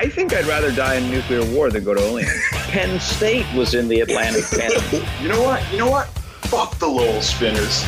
I think I'd rather die in a nuclear war than go to Olean. Penn State was in the Atlantic 10. You know what? Fuck the Lowell Spinners.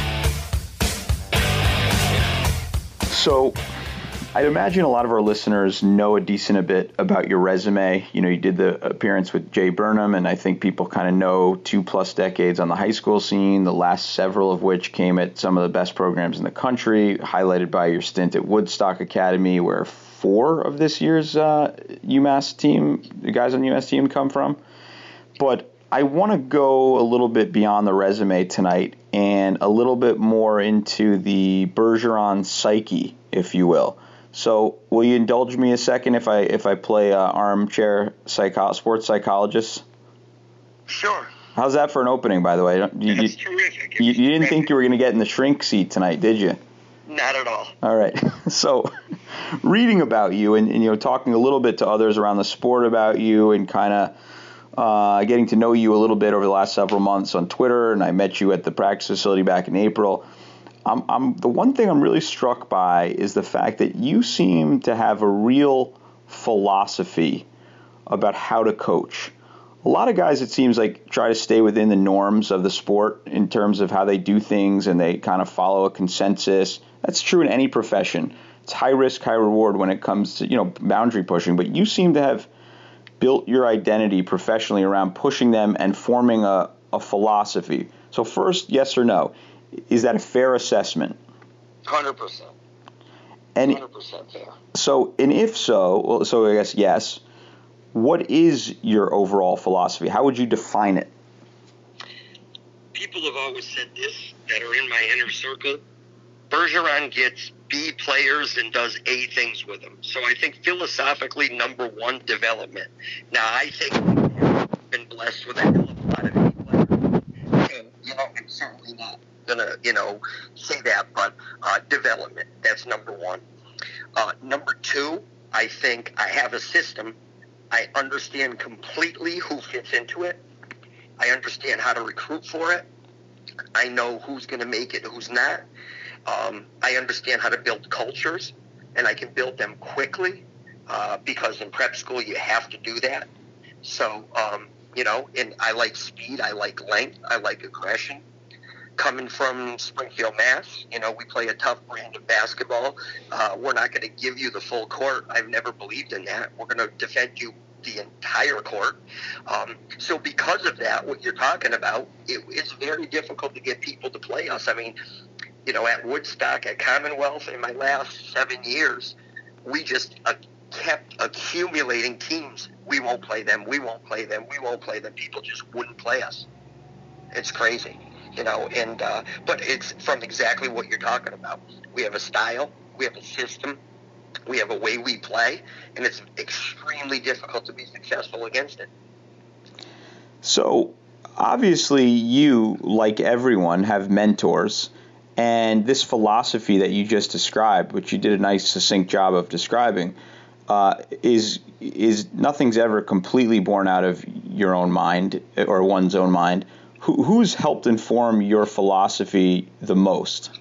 So, I'd imagine a lot of our listeners know a decent bit about your resume. You know, you did the appearance with Jay Burnham, and I think people kind of know 2+ decades on the high school scene, the last several of which came at some of the best programs in the country, highlighted by your stint at Woodstock Academy, where 4 of this year's UMass team, the guys on the UMass team, come from. But I want to go a little bit beyond the resume tonight and a little bit more into the Bergeron psyche, if you will. So will you indulge me a second if I play armchair sports psychologist? Sure. How's that for an opening, by the way? That's terrific. You didn't think you were going to get in the shrink seat tonight, did you? Not at all. All right. So reading about you and talking a little bit to others around the sport about you and kind of getting to know you a little bit over the last several months on Twitter, and I met you at the practice facility back in April. The one thing I'm really struck by is the fact that you seem to have a real philosophy about how to coach. A lot of guys, it seems like, try to stay within the norms of the sport in terms of how they do things, and they kind of follow a consensus. That's true in any profession. It's high risk, high reward when it comes to, boundary pushing. But you seem to have built your identity professionally around pushing them and forming a philosophy. So first, yes or no? Is that a fair assessment? 100%. And 100% fair. So, and if so, so I guess yes, what is your overall philosophy? How would you define it? People have always said this that are in my inner circle. Bergeron gets B players and does A things with them. So I think philosophically, number one, development. Now, I think I've been blessed with a hell of a lot of A players. And, I'm certainly not gonna, say that, but development, that's number one. Number two, I think I have a system. I understand completely who fits into it. I understand how to recruit for it. I know who's going to make it, who's not. I understand how to build cultures, and I can build them quickly because in prep school you have to do that. So, and I like speed, I like length, I like aggression. Coming from Springfield, Mass, we play a tough brand of basketball. We're not going to give you the full court. I've never believed in that. We're going to defend you the entire court. So because of that, what you're talking about, it's very difficult to get people to play us. I mean, at Woodstock, at Commonwealth, in my last 7 years, we just kept accumulating teams. We won't play them. We won't play them. We won't play them. People just wouldn't play us. It's crazy. But it's from exactly what you're talking about. We have a style, we have a system, we have a way we play, and it's extremely difficult to be successful against it. So, obviously, you, like everyone, have mentors, and this philosophy that you just described, which you did a nice, succinct job of describing, is nothing's ever completely born out of your own mind or one's own mind. Who's helped inform your philosophy the most?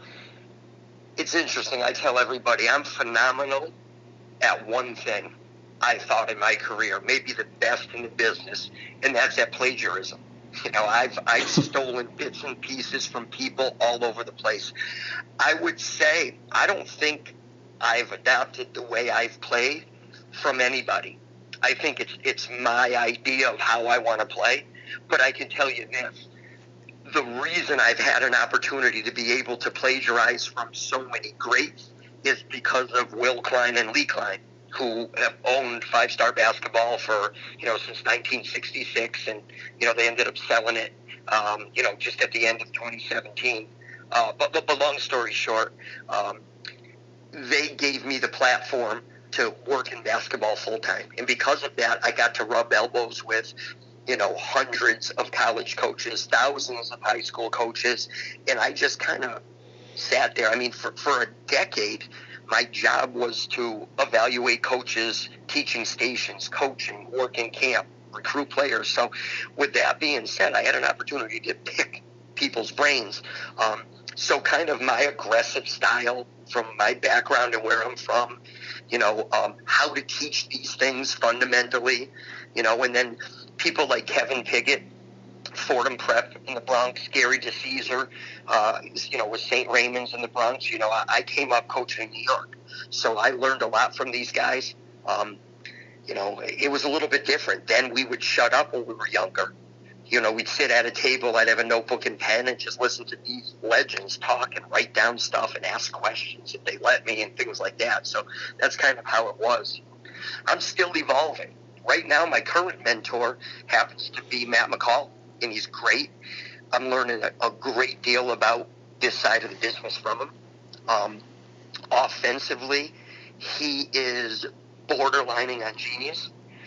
It's interesting. I tell everybody I'm phenomenal at one thing, I thought, in my career, maybe the best in the business, and that's at plagiarism. I've stolen bits and pieces from people all over the place. I would say I don't think I've adopted the way I've played from anybody. I think it's my idea of how I want to play. But I can tell you this, the reason I've had an opportunity to be able to plagiarize from so many greats is because of Will Klein and Lee Klein, who have owned Five Star Basketball for, since 1966, and, they ended up selling it, just at the end of 2017. But long story short, they gave me the platform to work in basketball full time. And because of that, I got to rub elbows with hundreds of college coaches, thousands of high school coaches, and I just kind of sat there. I mean, for a decade, my job was to evaluate coaches, teaching stations, coaching, working camp, recruit players. So with that being said, I had an opportunity to pick people's brains. So kind of my aggressive style from my background and where I'm from how to teach these things fundamentally, and then people like Kevin Piggott, Fordham Prep in the Bronx, Gary DeCesar, with St. Raymond's in the Bronx. I came up coaching in New York, so I learned a lot from these guys. It was a little bit different. Then we would shut up when we were younger. We'd sit at a table, I'd have a notebook and pen and just listen to these legends talk and write down stuff and ask questions if they let me and things like that. So that's kind of how it was. I'm still evolving. Right now, my current mentor happens to be Matt McCall, and he's great. I'm learning a great deal about this side of the business from him. Offensively, he is borderlining on genius.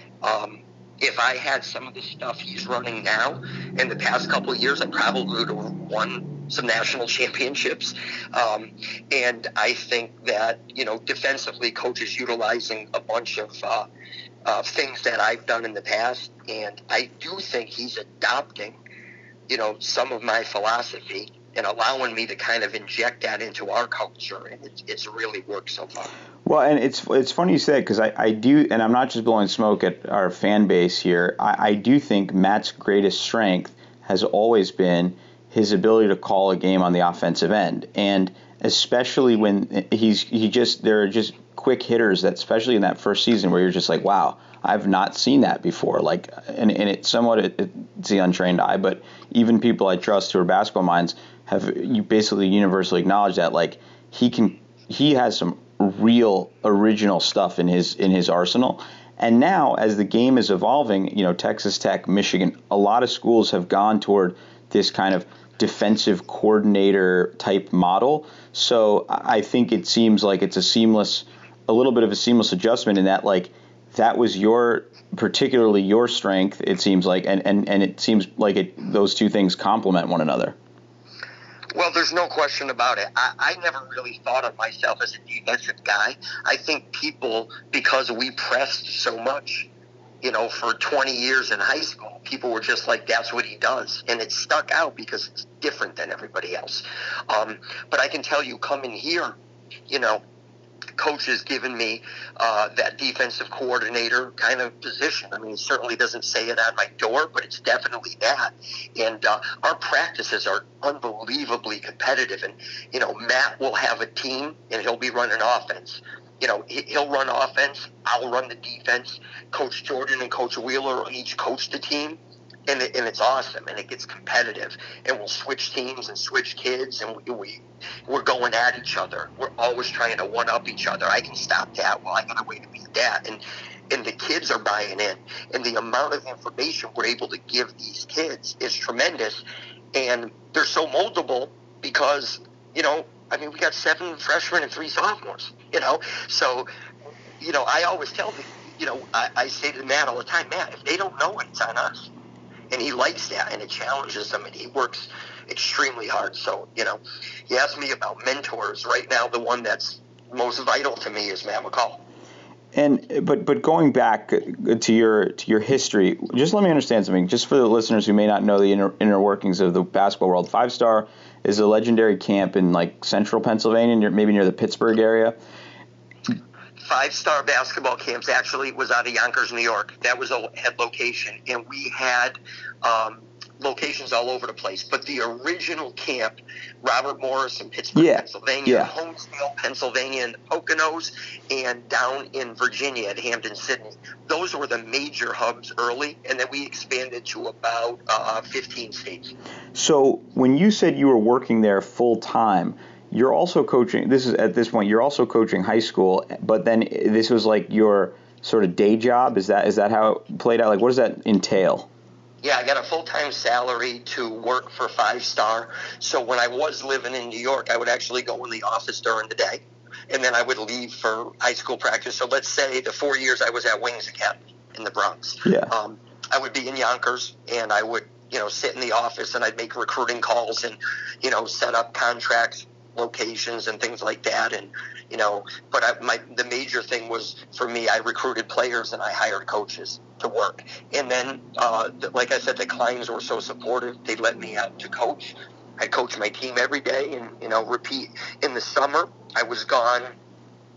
If I had some of the stuff he's running now in the past couple of years, I probably would have won some national championships. And I think that, defensively, Coach is utilizing a bunch of things that I've done in the past. And I do think he's adopting, some of my philosophy and allowing me to kind of inject that into our culture. And it's really worked so far. Well, and it's funny you said, because I do, and I'm not just blowing smoke at our fan base here. I do think Matt's greatest strength has always been his ability to call a game on the offensive end, and especially when there are just quick hitters that, especially in that first season, where you're just like, wow, I've not seen that before. Like, and it's somewhat it's the untrained eye, but even people I trust who are basketball minds you basically universally acknowledge that, like, he has some real original stuff in his arsenal. And now, as the game is evolving, Texas Tech, Michigan, a lot of schools have gone toward this kind of defensive coordinator type model. So I think it seems like it's a little bit of a seamless adjustment in that, like, that was particularly your strength, it seems like, and it seems like those two things complement one another. Well, there's no question about it. I never really thought of myself as a defensive guy. I think people, because we pressed so much, for 20 years in high school, people were just like, that's what he does. And it stuck out because it's different than everybody else. But I can tell you, coming here, Coach has given me that defensive coordinator kind of position. I mean, he certainly doesn't say it on my door, but it's definitely that. And our practices are unbelievably competitive. And, Matt will have a team, and he'll be running offense. He'll run offense. I'll run the defense. Coach Jordan and Coach Wheeler each coach the team. And it's awesome, and it gets competitive, and we'll switch teams and switch kids, and we're going at each other. We're always trying to one-up each other. I can stop that. Well, I got a way to beat that. And the kids are buying in, and the amount of information we're able to give these kids is tremendous, and they're so moldable because, we got 7 freshmen and 3 sophomores, So, I always tell them, I say to Matt all the time, Matt, if they don't know it, it's on us. And he likes that, and it challenges him, and he works extremely hard. So, you asked me about mentors. Right now, the one that's most vital to me is Matt McCall. And but going back to your history, just let me understand something. Just for the listeners who may not know the inner workings of the basketball world, 5 Star is a legendary camp in, like, central Pennsylvania, maybe near the Pittsburgh area. 5 Star basketball camps actually was out of Yonkers, New York. That was a head location, and we had locations all over the place. But the original camp, Robert Morris in Pittsburgh, Pennsylvania, Homesdale, Pennsylvania, in the Poconos, and down in Virginia at Hampton Sydney. Those were the major hubs early, and then we expanded to about 15 states. So when you said you were working there full time, you're also coaching. At this point, you're also coaching high school, but then this was like your sort of day job. Is that how it played out? Like, what does that entail? Yeah, I got a full-time salary to work for 5 Star. So when I was living in New York, I would actually go in the office during the day, and then I would leave for high school practice. So let's say the 4 years I was at Wings Academy in the Bronx. Yeah. I would be in Yonkers, and I would, sit in the office, and I'd make recruiting calls and, set up contracts, locations, and things like that. And, but the major thing was, for me, I recruited players and I hired coaches to work. And then, like I said, the clients were so supportive. They let me out to coach. I coach my team every day and, repeat. In the summer, I was gone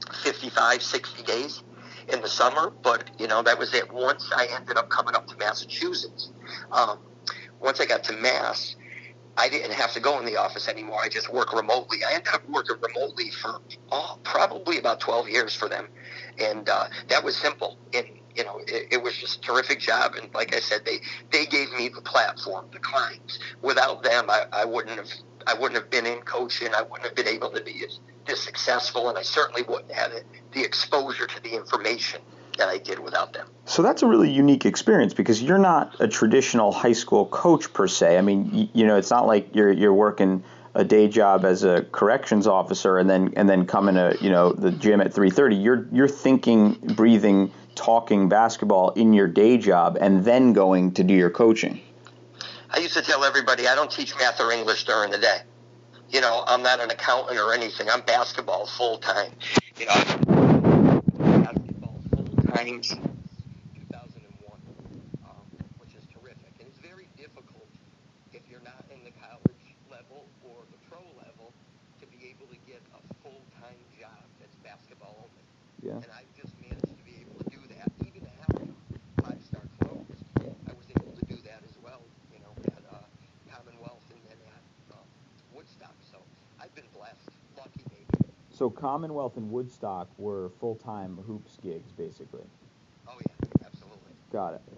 55, 60 days in the summer, but, that was it. Once I ended up coming up to Massachusetts, once I got to Mass, I didn't have to go in the office anymore. I just work remotely. I ended up working remotely for probably about 12 years for them. And that was simple. And, it was just a terrific job. And like I said, they gave me the platform, the clients. Without them, I wouldn't have been in coaching. I wouldn't have been able to be this successful. And I certainly wouldn't have the exposure to the information that I did without them. So that's a really unique experience because you're not a traditional high school coach per se. I mean, it's not like you're working a day job as a corrections officer and then coming to the gym at 3:30. You're thinking, breathing, talking basketball in your day job and then going to do your coaching. I used to tell everybody I don't teach math or English during the day. I'm not an accountant or anything. I'm basketball full time. Basketball full time. 2001, which is terrific. And it's very difficult if you're not in the college level or the pro level to be able to get a full-time job that's basketball only. Yeah. And I just managed to be able to do that. Even after 5-Star closed, I was able to do that as well, at Commonwealth and then at Woodstock. So I've been blessed, lucky maybe. So Commonwealth and Woodstock were full-time hoops gigs, basically. Oh, yeah, absolutely. Got it.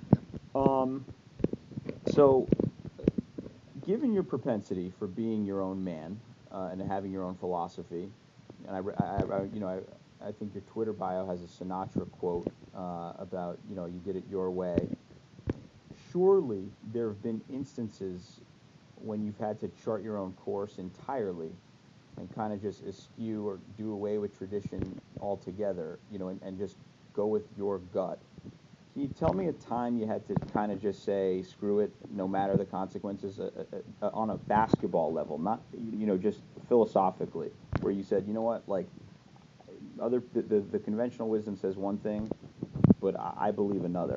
So, given your propensity for being your own man and having your own philosophy, and I think your Twitter bio has a Sinatra quote about you did it your way. Surely there have been instances when you've had to chart your own course entirely and kind of just eschew or do away with tradition altogether, and just go with your gut. Can you tell me a time you had to kind of just say, screw it, no matter the consequences, on a basketball level, not, just philosophically, where you said, you know what, like, the conventional wisdom says one thing, but I believe another?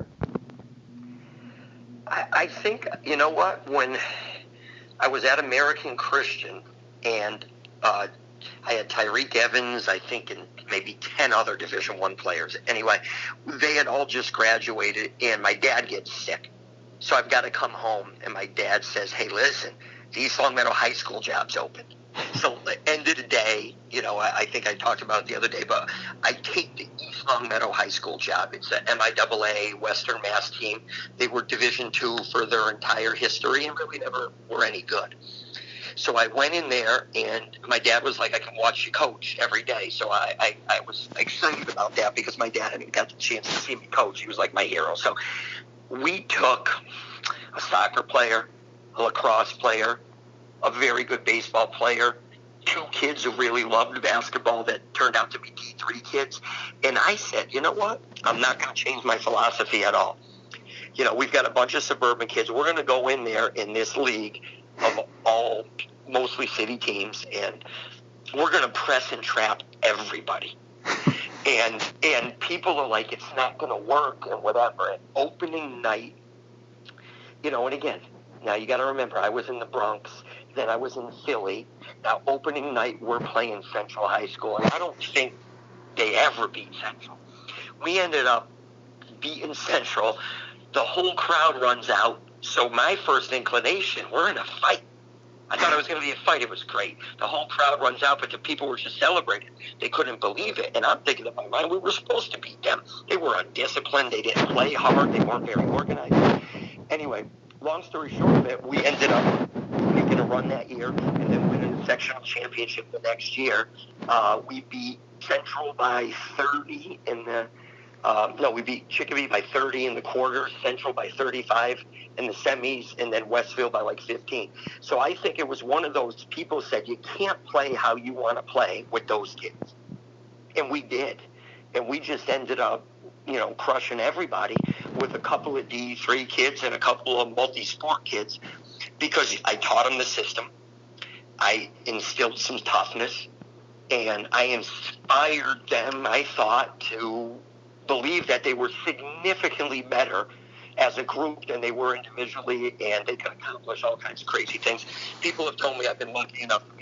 I think, when I was at American Christian and I had Tyreek Evans, I think, and maybe 10 other Division I players. Anyway, they had all just graduated, and my dad gets sick. So I've got to come home, and my dad says, hey, listen, the East Long Meadow High School job's open. So at the end of the day, I think I talked about it the other day, but I take the East Long Meadow High School job. It's a MIAA Western Mass team. They were Division II for their entire history and really never were any good. So I went in there, and my dad was like, I can watch you coach every day. So I was excited about that because my dad hadn't got the chance to see me coach. He was like my hero. So we took a soccer player, a lacrosse player, a very good baseball player, 2 kids who really loved basketball that turned out to be D3 kids. And I said, you know what? I'm not going to change my philosophy at all. We've got a bunch of suburban kids. We're going to go in there in this league of all mostly city teams, and we're going to press and trap everybody. And people are like, it's not going to work and whatever. And opening night, and again, now you got to remember, I was in the Bronx, then I was in Philly. Now opening night, we're playing Central High School, and I don't think they ever beat Central. We ended up beating Central. The whole crowd runs out. So my first inclination, we're in a fight. I thought it was going to be a fight. It was great. The whole crowd runs out, but the people were just celebrating. They couldn't believe it. And I'm thinking in my mind, we were supposed to beat them. They were undisciplined. They didn't play hard. They weren't very organized. Anyway, long story short of it, we ended up making a run that year and then winning the sectional championship the next year. We beat Central by 30 in the we beat Chicopee by 30 in the quarters, Central by 35 in the semis, and then Westfield by like 15. So I think it was one of those people said, you can't play how you want to play with those kids. And we did. And we just ended up, crushing everybody with a couple of D3 kids and a couple of multi-sport kids because I taught them the system. I instilled some toughness, and I inspired them, I thought, to believe that they were significantly better as a group than they were individually, and they could accomplish all kinds of crazy things. People have told me I've been lucky enough to be able to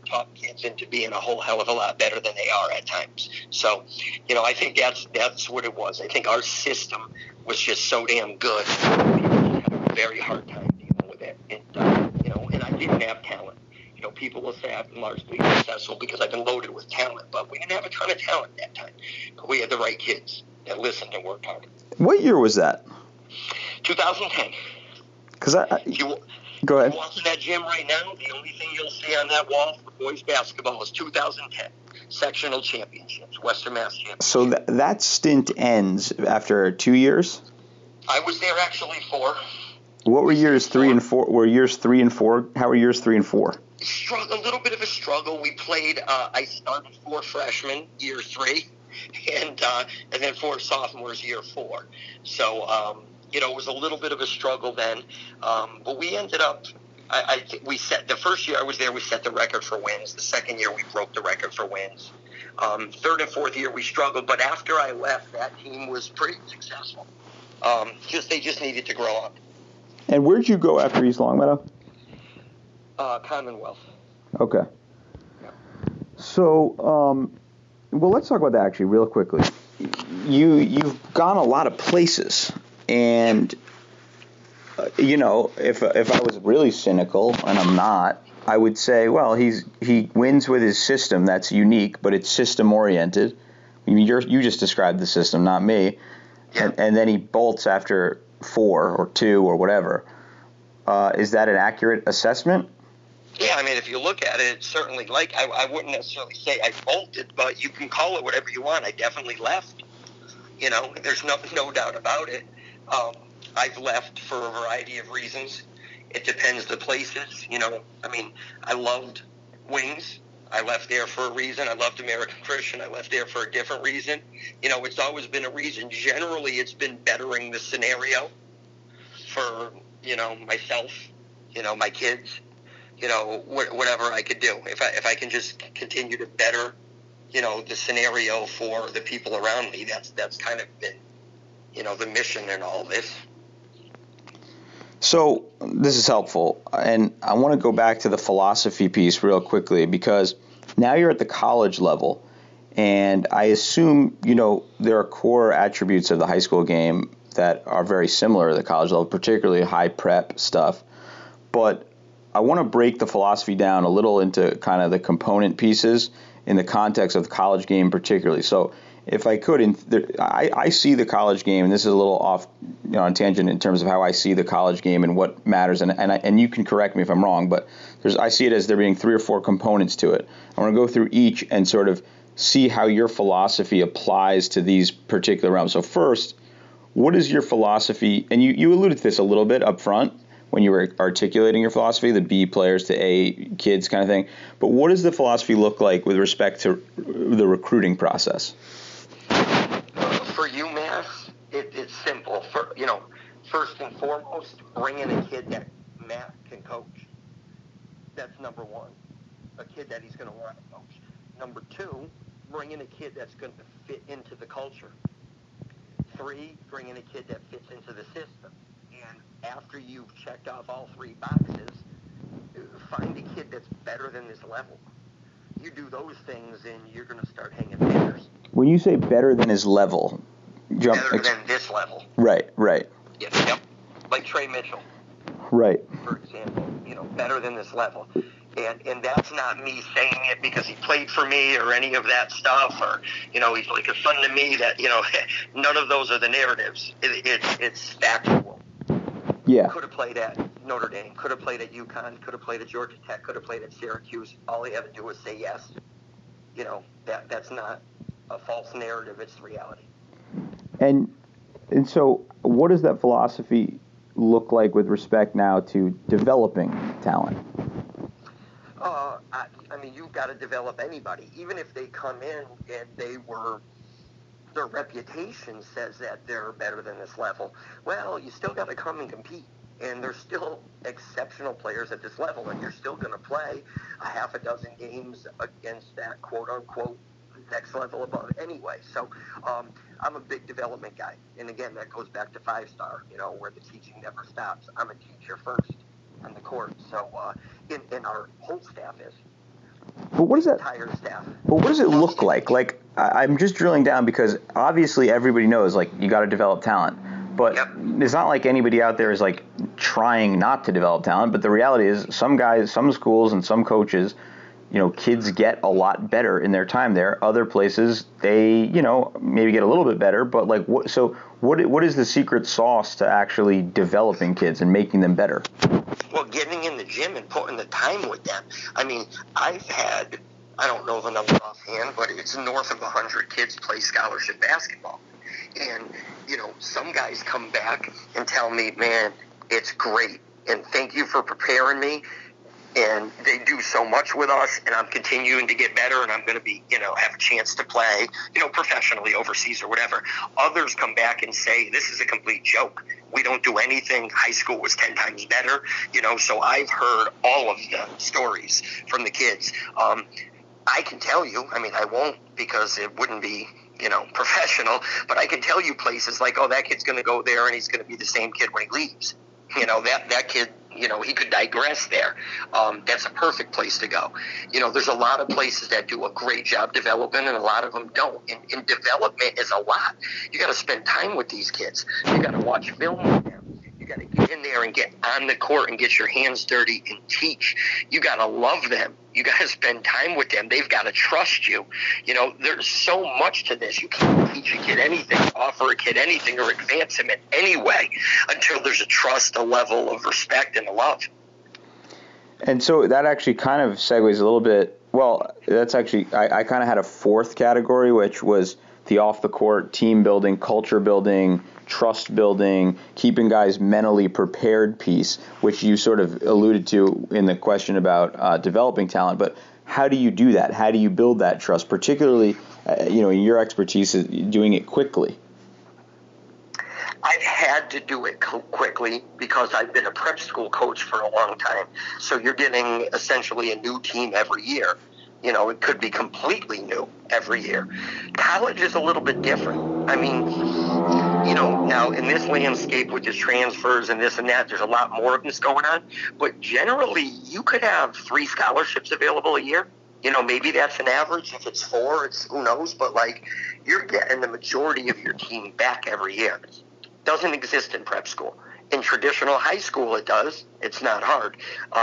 talk kids into being a whole hell of a lot better than they are at times. So, I think that's what it was. I think our system was just so damn good. People had a very hard time dealing with it. And I didn't have talent. People will say I've been largely successful because I've been loaded with talent, but we didn't have a ton of talent that time. But we had the right kids that listened and worked hard. What year was that? 2010. Because go ahead. If you walk in that gym right now, the only thing you'll see on that wall for boys basketball is 2010 sectional championships, Western Mass championships. So that stint ends after 2 years? I was there actually 4. What were years 3 and 4? Were years 3 and 4? How were years 3 and 4? A little bit of a struggle. We played. I started 4 freshmen year 3, and then 4 sophomores year 4. So it was a little bit of a struggle then, but we ended up. I think we set the first year I was there. We set the record for wins. The second year we broke the record for wins. Third and fourth year we struggled, but after I left, that team was pretty successful. They just needed to grow up. And where'd you go after East Longmeadow? Commonwealth. Okay. Yeah. So, well, let's talk about that actually real quickly. You've gone a lot of places, and if I was really cynical, and I'm not, I would say, well, he wins with his system. That's unique, but it's system oriented. I mean, you just described the system, not me. Yeah. And then he bolts after 4 or 2 or whatever. Is that an accurate assessment? Yeah, I mean, if you look at it, it's certainly I wouldn't necessarily say I bolted, but you can call it whatever you want. I definitely left. There's no doubt about it. I've left for a variety of reasons. It depends the places. I mean, I loved Wings. I left there for a reason. I loved American Christian. I left there for a different reason. It's always been a reason. Generally, it's been bettering the scenario for, myself, my kids, whatever I could do. If I can just continue to better, the scenario for the people around me, that's kind of been, the mission in all this. So this is helpful, and I want to go back to the philosophy piece real quickly, because now you're at the college level, and I assume, there are core attributes of the high school game that are very similar to the college level, particularly high prep stuff. But I want to break the philosophy down a little into kind of the component pieces in the context of the college game particularly. So if I could, I see the college game, and this is a little off on tangent in terms of how I see the college game and what matters, and you can correct me if I'm wrong, but I see it as there being 3 or 4 components to it. I want to go through each and sort of see how your philosophy applies to these particular realms. So first, what is your philosophy? And you alluded to this a little bit up front when you were articulating your philosophy, the B players to A kids kind of thing. But what does the philosophy look like with respect to the recruiting process? For UMass, it's simple. First and foremost, bring in a kid that Matt can coach. That's number 1. A kid that he's going to want to coach. Number 2, bring in a kid that's going to fit into the culture. 3, bring in a kid that fits into the system. And after you've checked off all 3 boxes, find a kid that's better than this level. You do those things, and you're going to start hanging banners. When you say better than his level, better than this level. Right. Yep. Like Trey Mitchell. Right. For example, better than this level. And that's not me saying it because he played for me or any of that stuff, or, he's like a son to me, that, none of those are the narratives. It's factual. Yeah. Could have played at Notre Dame, could have played at UConn, could have played at Georgia Tech, could have played at Syracuse. All he had to do was say yes. That's not a false narrative, it's the reality. And so what does that philosophy look like with respect now to developing talent? I mean, you've got to develop anybody, even if they come in and their reputation says that they're better than this level. Well, you still got to come and compete, and there's still exceptional players at this level, and you're still going to play a half a dozen games against that quote-unquote next level above anyway. So I'm a big development guy, and again, that goes back to 5-star, where the teaching never stops. I'm a teacher first on the court, so and our whole staff is. But what does that? Entire staff. But what does it look like? Like, I'm just drilling down because obviously everybody knows, like, you got to develop talent. But it's not like anybody out there is, like, trying not to develop talent. But the reality is some guys, some schools, and some coaches, you know, kids get a lot better in their time there. Other places, they, you know, maybe get a little bit better. But, like, what is the secret sauce to actually developing kids and making them better? Well, getting in the gym and putting the time with them. I mean, I've had, I don't know the number offhand, but it's north of 100 kids play scholarship basketball. And, you know, some guys come back and tell me, man, it's great, and thank you for preparing me. And they do so much with us, and I'm continuing to get better, and I'm going to be, you know, have a chance to play, you know, professionally overseas or whatever. Others come back and say, this is a complete joke. We don't do anything. High school was 10 times better, you know, so I've heard all of the stories from the kids. I can tell you, I mean, I won't because it wouldn't be, you know, professional, but I can tell you places like, oh, that kid's going to go there and he's going to be the same kid when he leaves. You know, that kid, you know, he could digress there. That's a perfect place to go. You know, there's a lot of places that do a great job developing, and a lot of them don't. And development is a lot. You got to spend time with these kids. You got to watch film with them. You got to get in there and get on the court and get your hands dirty and teach. You got to love them. You got to spend time with them. They've got to trust you. You know, there's so much to this. You can't teach a kid anything, offer a kid anything, or advance him in any way until there's a trust, a level of respect, and a love. And so that actually kind of segues a little bit. Well, that's actually, I kind of had a fourth category, which was the off-the-court team building, culture building, trust building, keeping guys mentally prepared piece, which you sort of alluded to in the question about developing talent. But how do you do that? How do you build that trust, particularly, you know, in your expertise is doing it quickly? I've had to do it quickly because I've been a prep school coach for a long time. So you're getting essentially a new team every year. You know, it could be completely new every year. College is a little bit different. I mean, you know, now in this landscape with the transfers and this and that, there's a lot more of this going on. But generally, you could have 3 scholarships available a year. You know, maybe that's an average. If it's 4, it's who knows. But, like, you're getting the majority of your team back every year. Doesn't exist in prep school. In traditional high school, it does. It's not hard.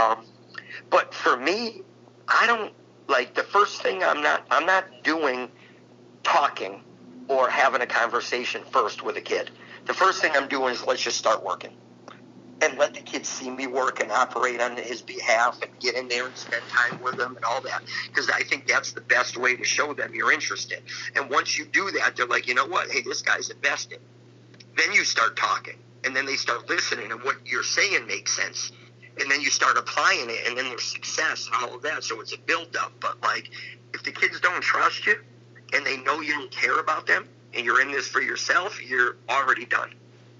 But for me, I don't, like, the first thing I'm not doing talking or having a conversation first with a kid. The first thing I'm doing is let's just start working. And let the kid see me work and operate on his behalf and get in there and spend time with them and all that. Because I think that's the best way to show them you're interested. And once you do that, they're like, you know what? Hey, this guy's invested. Then you start talking. And then they start listening, and what you're saying makes sense. And then you start applying it, and then there's success and all of that. So it's a build-up. But, like, if the kids don't trust you and they know you don't care about them and you're in this for yourself, you're already done.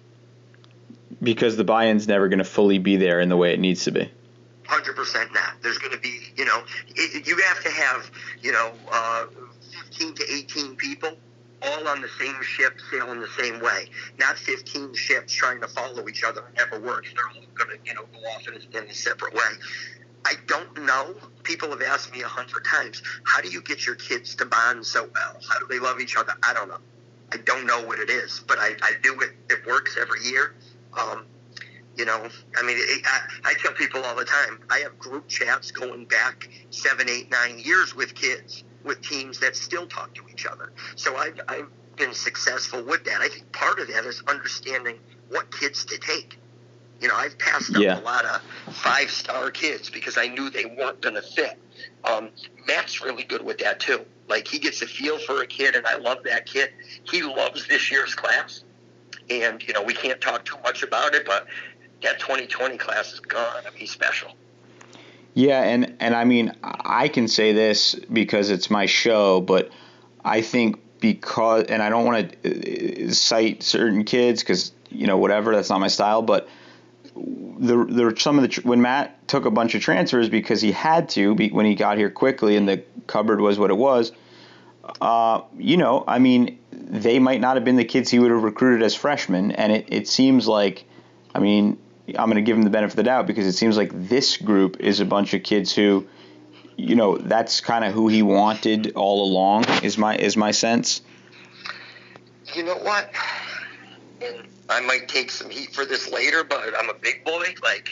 Because the buy-in's never going to fully be there in the way it needs to be. 100% not. There's going to be, you know, you have to have, you know, 15 to 18 people all on the same ship, sailing the same way. Not 15 ships trying to follow each other. It never works. They're all going to, you know, go off in a separate way. I don't know. People have asked me 100 times, how do you get your kids to bond so well? How do they love each other? I don't know. I don't know what it is, but I do it. It works every year. You know, I mean, I tell people all the time, I have group chats going back 7, 8, 9 years with kids, with teams that still talk to each other. So I've been successful with that. I think part of that is understanding what kids to take. You know, I've passed up a lot of 5-star kids because I knew they weren't going to fit. Matt's really good with that too. Like, he gets a feel for a kid, and I love that kid. He loves this year's class. And, you know, we can't talk too much about it, but that 2020 class is gone. I mean, he's special. Yeah, and I mean, I can say this because it's my show, but I think because, and I don't want to cite certain kids because, you know, whatever, that's not my style, but there were some of the, when Matt took a bunch of transfers because he had to, when he got here quickly and the cupboard was what it was, you know, I mean, they might not have been the kids he would have recruited as freshmen, and it seems like, I mean, I'm going to give him the benefit of the doubt because it seems like this group is a bunch of kids who that's kind of who he wanted all along. Is my sense. You know what? And I might take some heat for this later, but I'm a big boy. Like,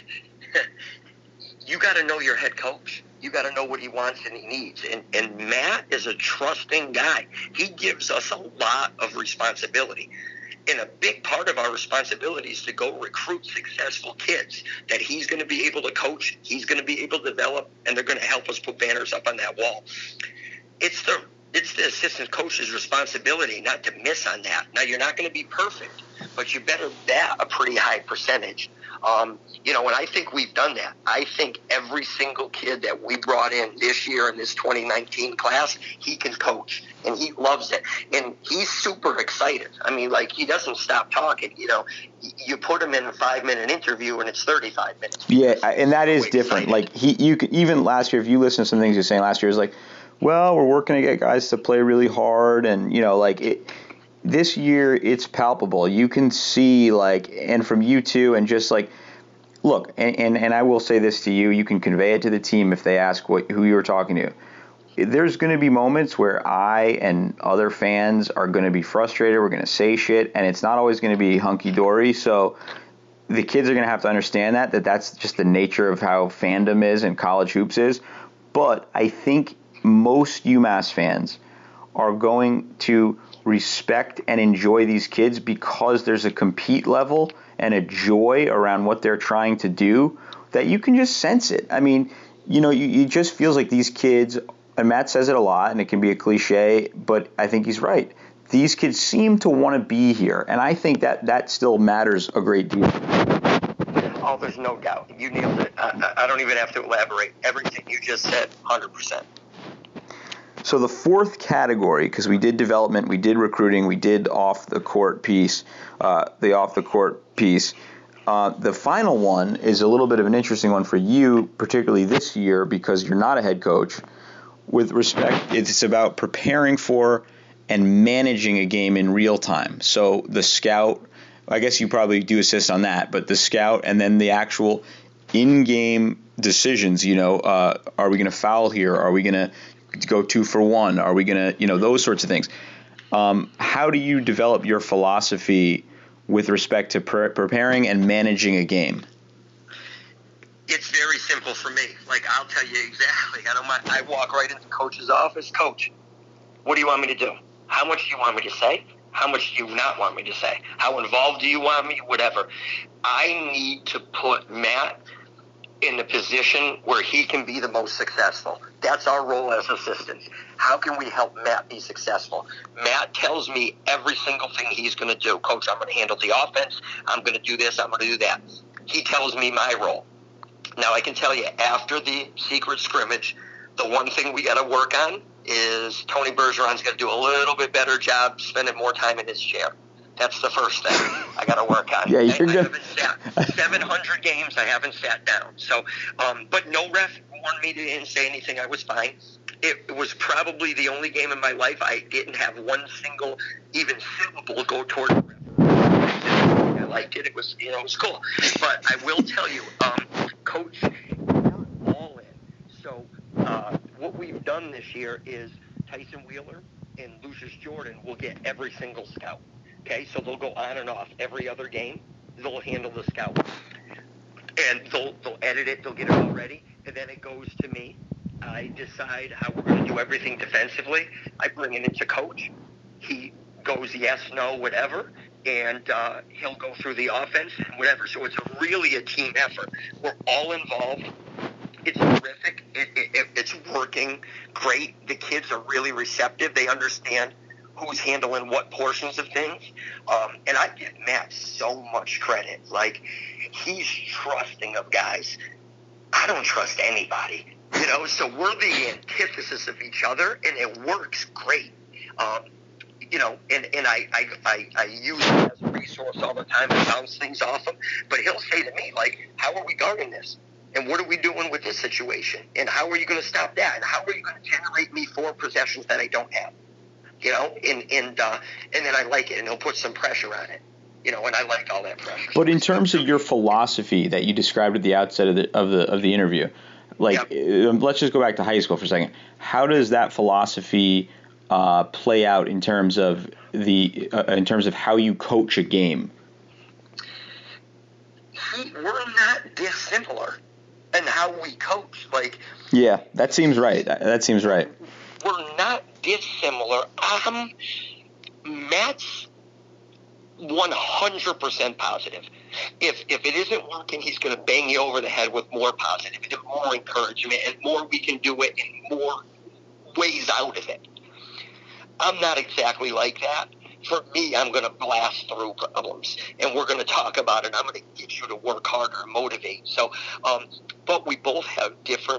you got to know your head coach. You got to know what he wants and he needs. And Matt is a trusting guy. He gives us a lot of responsibility. And a big part of our responsibility is to go recruit successful kids that he's going to be able to coach, he's going to be able to develop, and they're going to help us put banners up on that wall. It's the assistant coach's responsibility not to miss on that. Now, you're not going to be perfect, but you better bet a pretty high percentage. And I think we've done that. I think every single kid that we brought in this year in this 2019 class, he can coach, and he loves it. And he's super excited. I mean, like, he doesn't stop talking. You put him in a 5-minute interview, and it's 35 minutes. Yeah, and that is different. Like, you could, even last year, if you listen to some things he was saying last year, is like, well, we're working to get guys to play really hard, and, this year it's palpable. You can see, and from you too, and just look, and I will say this to you, you can convey it to the team if they ask who you were talking to. There's going to be moments where I and other fans are going to be frustrated, we're going to say shit, and it's not always going to be hunky-dory, so the kids are going to have to understand that's just the nature of how fandom is and college hoops is. But I think most UMass fans are going to respect and enjoy these kids because there's a compete level and a joy around what they're trying to do that you can just sense it. I mean, it just feels like these kids, and Matt says it a lot, and it can be a cliche, but I think he's right. These kids seem to want to be here, and I think that still matters a great deal. Oh, there's no doubt. You nailed it. I don't even have to elaborate. Everything you just said, 100%. So the fourth category, because we did development, we did recruiting, we did off-the-court piece, the final one is a little bit of an interesting one for you, particularly this year, because you're not a head coach. With respect, it's about preparing for and managing a game in real time. So the scout, I guess you probably do assist on that, but the scout and then the actual in-game decisions, are we going to foul here? Are we going to go 2 for 1? Are we going to, those sorts of things. How do you develop your philosophy with respect to preparing and managing a game? It's very simple for me. I'll tell you exactly. I walk right into coach's office. Coach, what do you want me to do? How much do you want me to say? How much do you not want me to say? How involved do you want me? Whatever. I need to put Matt in a position where he can be the most successful. That's our role as assistants. How can we help Matt be successful? Matt tells me every single thing he's going to do. Coach, I'm going to handle the offense. I'm going to do this. I'm going to do that. He tells me my role. Now, I can tell you, after the secret scrimmage, the one thing we got to work on is Tony Bergeron's going to do a little bit better job spending more time in his chair. That's the first thing I got to work on. Yeah, you're good. I haven't sat 700 games. I haven't sat down. So, but no ref warned me to say anything. I was fine. It was probably the only game in my life I didn't have one single even syllable go toward the ref. I liked it. It was, it was cool. But I will tell you, Coach, we're all in. So what we've done this year is Tyson Wheeler and Lucius Jordan will get every single scout. Okay, so they'll go on and off every other game. They'll handle the scout. And they'll edit it. They'll get it all ready. And then it goes to me. I decide how we're going to do everything defensively. I bring it into coach. He goes yes, no, whatever. And he'll go through the offense and whatever. So it's really a team effort. We're all involved. It's terrific. It's working great. The kids are really receptive. They understand who's handling what portions of things. And I give Matt so much credit. He's trusting of guys. I don't trust anybody. So we're the antithesis of each other, and it works great. And I use him as a resource all the time to bounce things off him. But he'll say to me, how are we guarding this? And what are we doing with this situation? And how are you going to stop that? And how are you going to generate me 4 possessions that I don't have? And then I like it, and he'll put some pressure on it, and I like all that pressure. But in terms of your philosophy that you described at the outset of the interview, Like, let's just go back to high school for a second. How does that philosophy play out in terms of how you coach a game? We're not dissimilar in how we coach. Like, yeah, that seems right. That seems right. We're not dissimilar. Matt's 100% positive. If it isn't working, he's going to bang you over the head with more positive and more encouragement, and more we can do it and more ways out of it. I'm not exactly like that. For me, I'm going to blast through problems, and we're going to talk about it. I'm going to get you to work harder and motivate. So, but we both have different,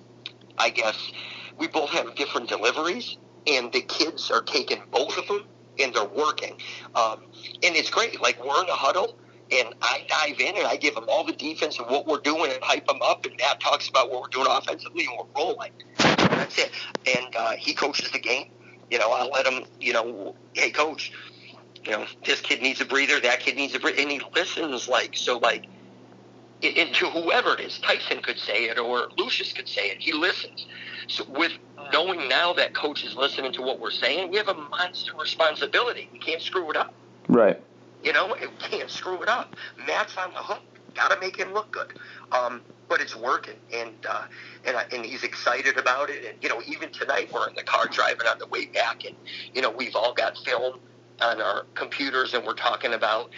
we both have different deliveries, and the kids are taking both of them, and they're working. And it's great. Like, we're in a huddle, and I dive in, and I give them all the defense and what we're doing and hype them up, and Matt talks about what we're doing offensively, and we're rolling. That's it. And he coaches the game. I'll let him, hey, coach, this kid needs a breather, that kid needs a breather. And he listens, to whoever it is. Tyson could say it, or Lucius could say it. He listens. So with knowing now that coach is listening to what we're saying, we have a monster responsibility. We can't screw it up. Right. We can't screw it up. Matt's on the hook. Got to make him look good. But it's working, and he's excited about it. And even tonight we're in the car driving on the way back, and we've all got film on our computers, and we're talking about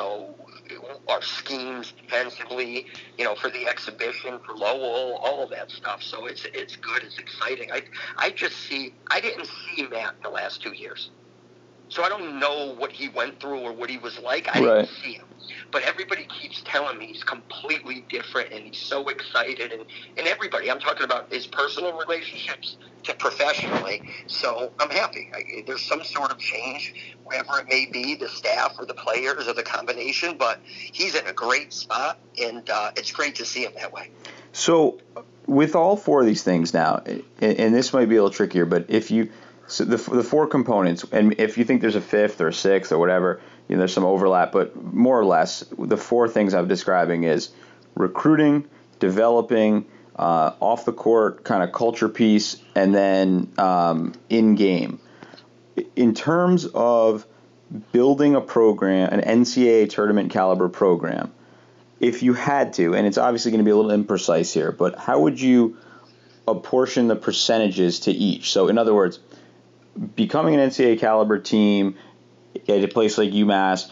our schemes defensively, for the exhibition, for Lowell, all of that stuff. So it's good, it's exciting. I didn't see Matt in the last 2 years. So I don't know what he went through or what he was like. I didn't see him. But everybody keeps telling me he's completely different, and he's so excited. And everybody, I'm talking about his personal relationships to professionally. So I'm happy. There's some sort of change, wherever it may be, the staff or the players or the combination. But he's in a great spot, and it's great to see him that way. So with all four of these things now, and this might be a little trickier, but so the four components, and if you think there's a fifth or a sixth or whatever, there's some overlap, but more or less, the four things I'm describing is recruiting, developing, off the court kind of culture piece, and then in game. In terms of building a program, an NCAA tournament caliber program, if you had to, and it's obviously going to be a little imprecise here, but how would you apportion the percentages to each? So in other words, becoming an NCAA caliber team at a place like UMass,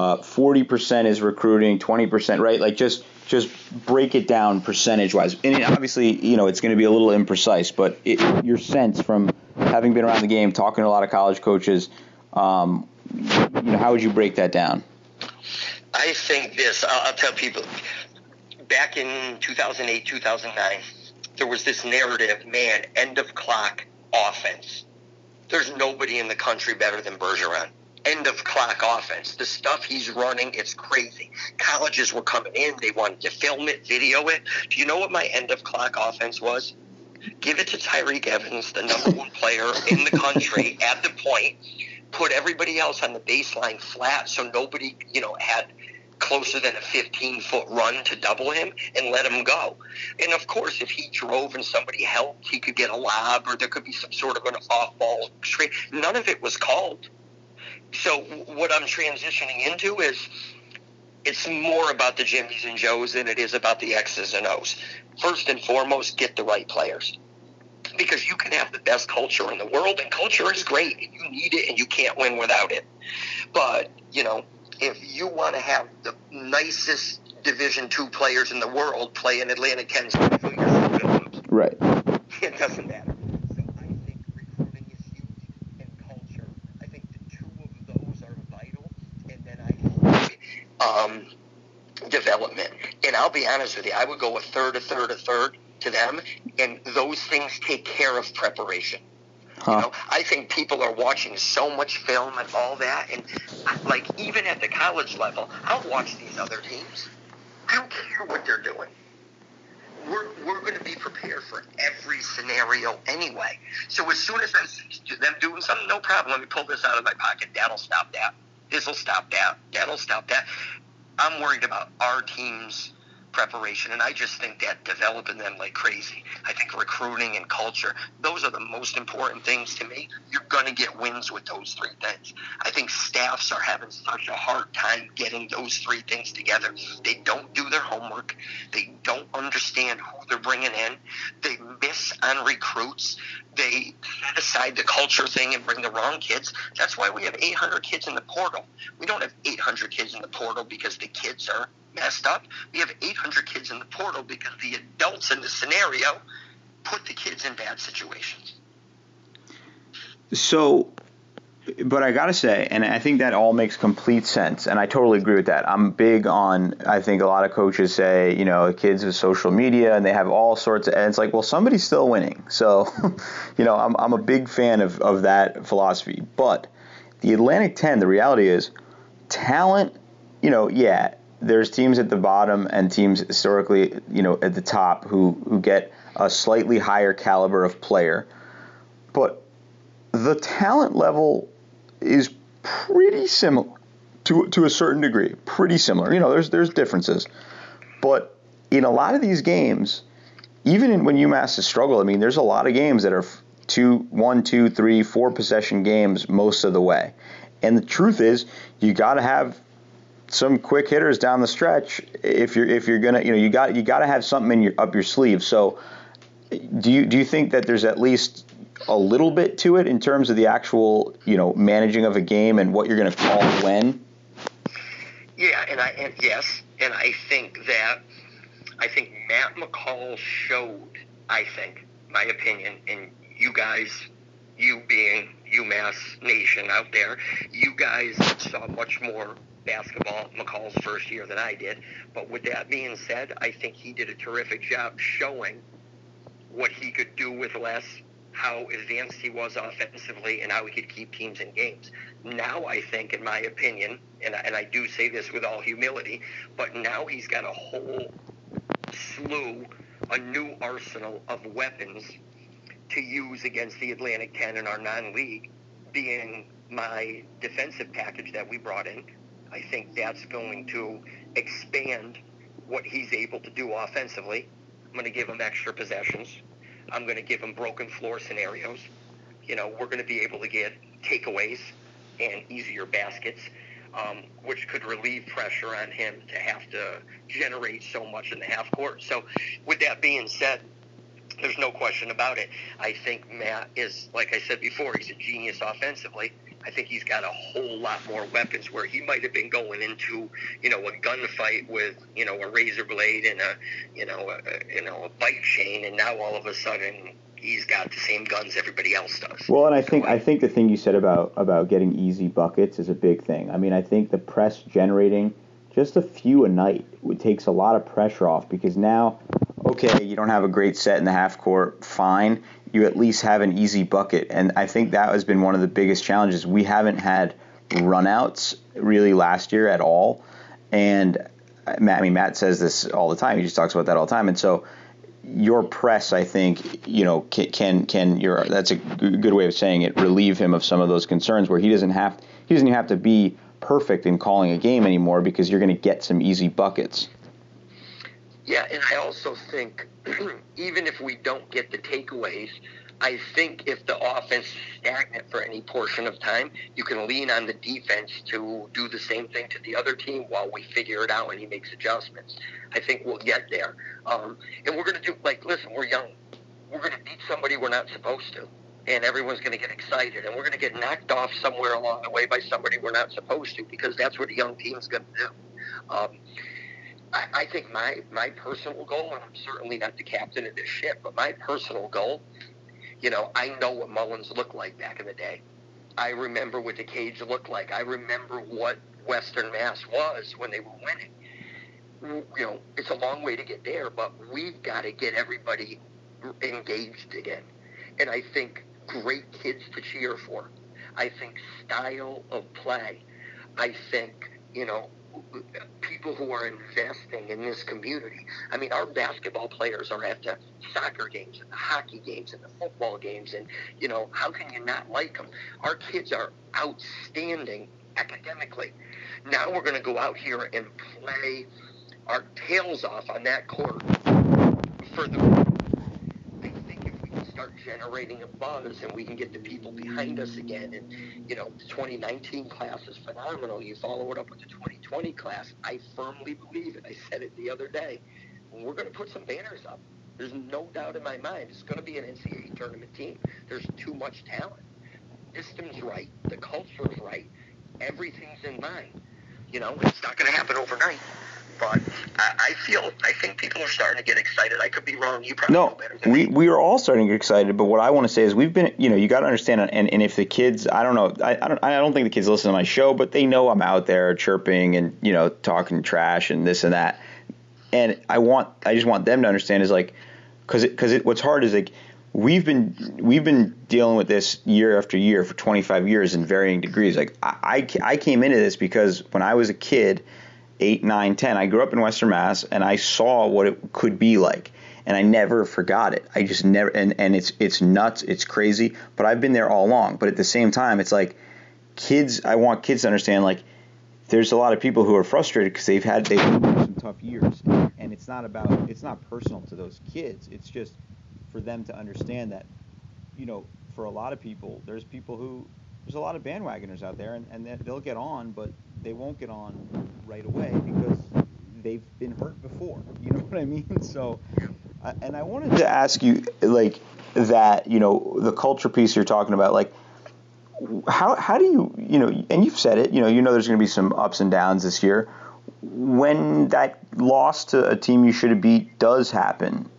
40% is recruiting, 20%, right? Like just break it down percentage-wise. And obviously, it's going to be a little imprecise, but your sense from having been around the game, talking to a lot of college coaches, how would you break that down? I think this, I'll tell people, back in 2008, 2009, there was this narrative, end of clock offense. There's nobody in the country better than Bergeron. End of clock offense. The stuff he's running, it's crazy. Colleges were coming in. They wanted to film it, video it. Do you know what my end of clock offense was? Give it to Tyreek Evans, the number one player in the country at the point. Put everybody else on the baseline flat so nobody, had closer than a 15-foot run to double him, and let him go. And, of course, if he drove and somebody helped, he could get a lob, or there could be some sort of an off-ball screen. None of it was called. So what I'm transitioning into is it's more about the Jimmies and Joes than it is about the X's and O's. First and foremost, get the right players. Because you can have the best culture in the world, and culture is great, and you need it, and you can't win without it. But, if you want to have the nicest Division II players in the world play in Atlantic Ken's, right. It doesn't matter. So I think recruiting is huge, and culture. I think the two of those are vital, and then I think development. And I'll be honest with you, I would go a third to them, and those things take care of preparation. I think people are watching so much film and all that, and even at the college level, I'll watch these other teams. I don't care what they're doing. We're going to be prepared for every scenario anyway. So as soon as I see them doing something, no problem. Let me pull this out of my pocket. That'll stop that. This'll stop that. That'll stop that. I'm worried about our team's preparation, and I just think that developing them like crazy. I think recruiting and culture, those are the most important things to me. You're going to get wins with those three things. I think staffs are having such a hard time getting those three things together. They don't do their homework. They don't understand who they're bringing in. They miss on recruits. They set aside the culture thing and bring the wrong kids. That's why we have 800 kids in the portal. We don't have 800 kids in the portal because the kids are messed up. We have 800 kids in the portal because the adults in the scenario put the kids in bad situations. So, but I gotta say, and I think that all makes complete sense, and I totally agree with that. I'm big on, I think a lot of coaches say, you know, kids with social media, and they have all sorts of, and it's like, well, somebody's still winning. So, you know, I'm a big fan of that philosophy. But the Atlantic 10, the reality is, talent, you know, yeah, there's teams at the bottom and teams historically, you know, at the top who get a slightly higher caliber of player. But the talent level is pretty similar to a certain degree. Pretty similar. You know, there's differences. But in a lot of these games, even when UMass has struggled, I mean, there's a lot of games that are 1, 2, 3, 4 possession games most of the way. And the truth is, you got to have some quick hitters down the stretch if you're gonna, you know, you got to have something up your sleeve. So do you think that there's at least a little bit to it in terms of the actual, you know, managing of a game and what you're going to call when? Yeah, and I think Matt McCall showed, I think, my opinion, and you guys, you being UMass Nation out there, you guys saw much more basketball McCall's first year than I did. But with that being said, I think he did a terrific job showing what he could do with less, how advanced he was offensively, and how he could keep teams in games. Now I think, in my opinion, and I do say this with all humility, but now he's got a whole slew, a new arsenal of weapons to use against the Atlantic 10 in our non-league, being my defensive package that we brought in. I think that's going to expand what he's able to do offensively. I'm going to give him extra possessions. I'm going to give him broken floor scenarios. You know, we're going to be able to get takeaways and easier baskets, which could relieve pressure on him to have to generate so much in the half court. So with that being said, there's no question about it. I think Matt is, like I said before, he's a genius offensively. I think he's got a whole lot more weapons where he might have been going into, you know, a gunfight with, you know, a razor blade and a bike chain, and now all of a sudden he's got the same guns everybody else does. Well, and I think the thing you said about getting easy buckets is a big thing. I mean, I think the press generating just a few a night takes a lot of pressure off, because now, okay, you don't have a great set in the half court, fine. You at least have an easy bucket. And I think that has been one of the biggest challenges. We haven't had runouts really last year at all. And Matt says this all the time. He just talks about that all the time. And so your press, I think, you know, can that's a good way of saying it, relieve him of some of those concerns where he doesn't even have to be perfect in calling a game anymore, because you're going to get some easy buckets. Yeah, and I also think even if we don't get the takeaways, I think if the offense is stagnant for any portion of time, you can lean on the defense to do the same thing to the other team while we figure it out and he makes adjustments. I think we'll get there. And we're going to do, like, listen, we're young. We're going to beat somebody we're not supposed to. And everyone's going to get excited. And we're going to get knocked off somewhere along the way by somebody we're not supposed to, because that's what a young team's going to do. I think my personal goal, and I'm certainly not the captain of this ship, but my personal goal, you know, I know what Mullins looked like back in the day. I remember what the Cage looked like. I remember what Western Mass was when they were winning. You know, it's a long way to get there, but we've got to get everybody engaged again. And I think great kids to cheer for. I think style of play. I think, you know, people who are investing in this community. I mean, our basketball players are at the soccer games and the hockey games and the football games, and, you know, how can you not like them? Our kids are outstanding academically. Now we're going to go out here and play our tails off on that court for the. I think if we can start generating a buzz and we can get the people behind us again, and the 2019 class is phenomenal. You follow it up with the 2020 class. I firmly believe it. I said it the other day. We're going to put some banners up. There's no doubt in my mind. It's going to be an NCAA tournament team. There's too much talent. The system's right. The culture's right. Everything's in line. It's not going to happen overnight. But I think people are starting to get excited. I could be wrong. You probably know better than me. We are all starting to get excited. But what I want to say is we've been, you got to understand. And if the kids, I don't know, I don't think the kids listen to my show, but they know I'm out there chirping and talking trash and this and that. And I just want them to understand is like, because what's hard is like we've been dealing with this year after year for 25 years in varying degrees. Like I came into this because when I was a kid, 8, 9, 10, I grew up in Western Mass and I saw what it could be like, and I never forgot it. I just never, and it's nuts, it's crazy, but I've been there all along. But at the same time, it's like I want kids to understand like there's a lot of people who are frustrated because they've had some tough years, and it's not personal to those kids. It's just for them to understand that, for a lot of people, there's a lot of bandwagoners out there, and they'll get on, but they won't get on right away because they've been hurt before. You know what I mean? So, and I wanted to ask you, like, that, the culture piece you're talking about, like, how do you, and you've said it, there's going to be some ups and downs this year. When that loss to a team you should have beat does happen,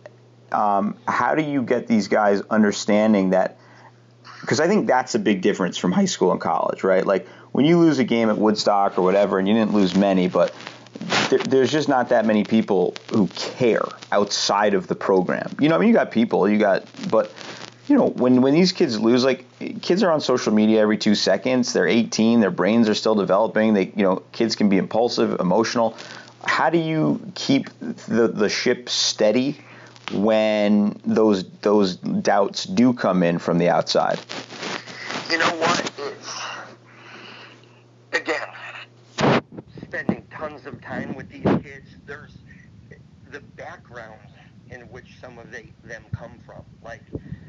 how do you get these guys understanding that? Because I think that's a big difference from high school and college, right? Like when you lose a game at Woodstock or whatever, and you didn't lose many, but there's just not that many people who care outside of the program. You got people, but when these kids lose, like kids are on social media every 2 seconds. They're 18, their brains are still developing. Kids can be impulsive, emotional. How do you keep the ship steady when those doubts do come in from the outside? You know what? It's, again, spending tons of time with these kids. There's the background in which some of them come from. Like,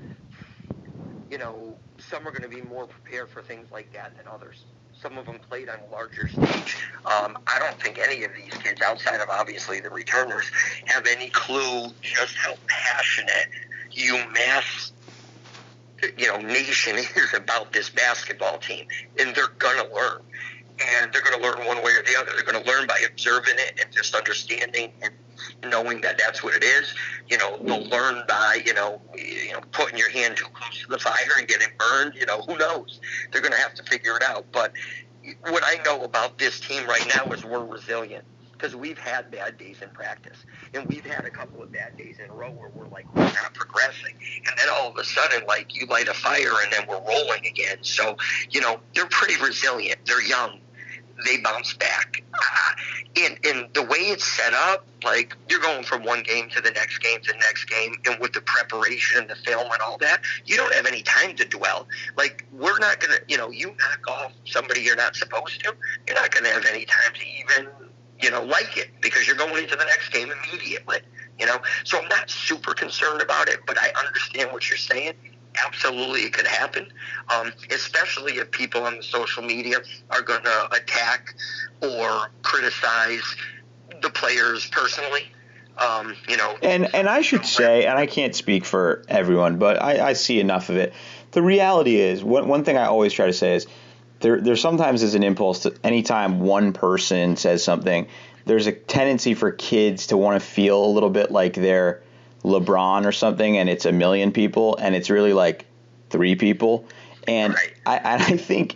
some are going to be more prepared for things like that than others. Some of them played on a larger stage. I don't think any of these kids, outside of obviously the returners, have any clue just how passionate UMass, nation is about this basketball team. And they're going to learn. And they're going to learn one way or the other. They're going to learn by observing it and just understanding and knowing that that's what it is. They'll learn by, putting your hand too close to the fire and getting burned. Who knows? They're going to have to figure it out. But what I know about this team right now is we're resilient because we've had bad days in practice. And we've had a couple of bad days in a row where we're not progressing. And then all of a sudden, you light a fire and then we're rolling again. So, they're pretty resilient. They're young. They bounce back. And the way it's set up, you're going from one game to the next game to the next game, and with the preparation and the film and all that, you don't have any time to dwell. We're not going to, you knock off somebody you're not supposed to, you're not going to have any time to even, like it, because you're going into the next game immediately, So I'm not super concerned about it, but I understand what you're saying. Absolutely, it could happen, especially if people on the social media are going to attack or criticize the players personally. And I should say, and I can't speak for everyone, but I see enough of it. The reality is, one thing I always try to say is there sometimes is an impulse to anytime one person says something, there's a tendency for kids to want to feel a little bit like they're LeBron or something, and it's a million people, and it's really 3 people. And right. I think,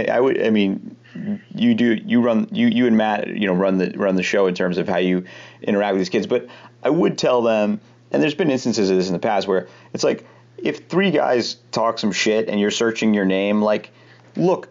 you and Matt, run the show in terms of how you interact with these kids. But I would tell them, and there's been instances of this in the past where it's if 3 guys talk some shit and you're searching your name, look,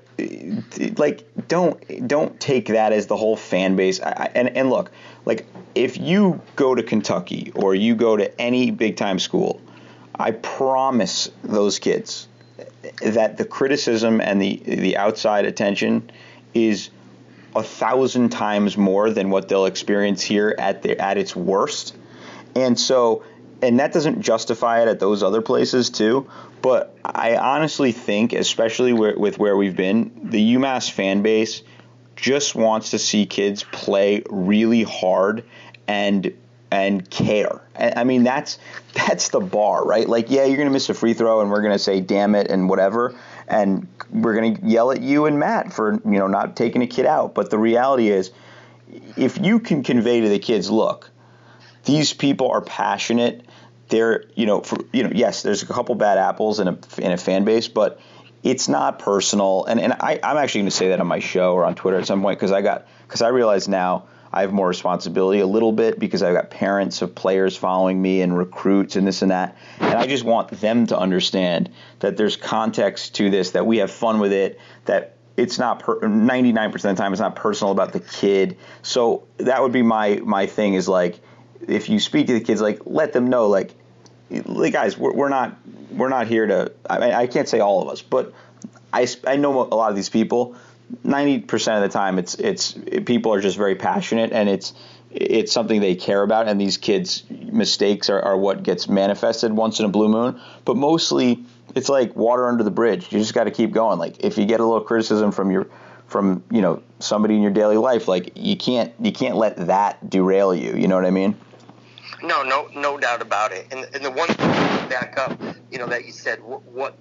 don't take that as the whole fan base. And look, if you go to Kentucky or you go to any big time school, I promise those kids that the criticism and the outside attention is 1,000 times more than what they'll experience here at its worst. And so, and that doesn't justify it at those other places too, but I honestly think, especially with where we've been, the UMass fan base just wants to see kids play really hard and care. I mean, that's the bar, right? Like, yeah, you're going to miss a free throw and we're going to say, damn it, and whatever. And we're going to yell at you and Matt for, not taking a kid out. But the reality is, if you can convey to the kids, look, these people are passionate. They're, yes, there's a couple bad apples in a fan base, but it's not personal. And I'm actually going to say that on my show or on Twitter at some point because I realize now I have more responsibility a little bit because I've got parents of players following me and recruits and this and that. And I just want them to understand that there's context to this, that we have fun with it, that it's not 99% of the time it's not personal about the kid. So that would be my thing is like, if you speak to the kids, like let them know, like guys, we're not here to. I can't say all of us, but I know a lot of these people. 90% of the time, it's people are just very passionate, and it's something they care about. And these kids' mistakes are what gets manifested once in a blue moon. But mostly, it's like water under the bridge. You just got to keep going. Like if you get a little criticism from somebody in your daily life, like you can't let that derail you. You know what I mean? No doubt about it. And the one thing back up, that you said, what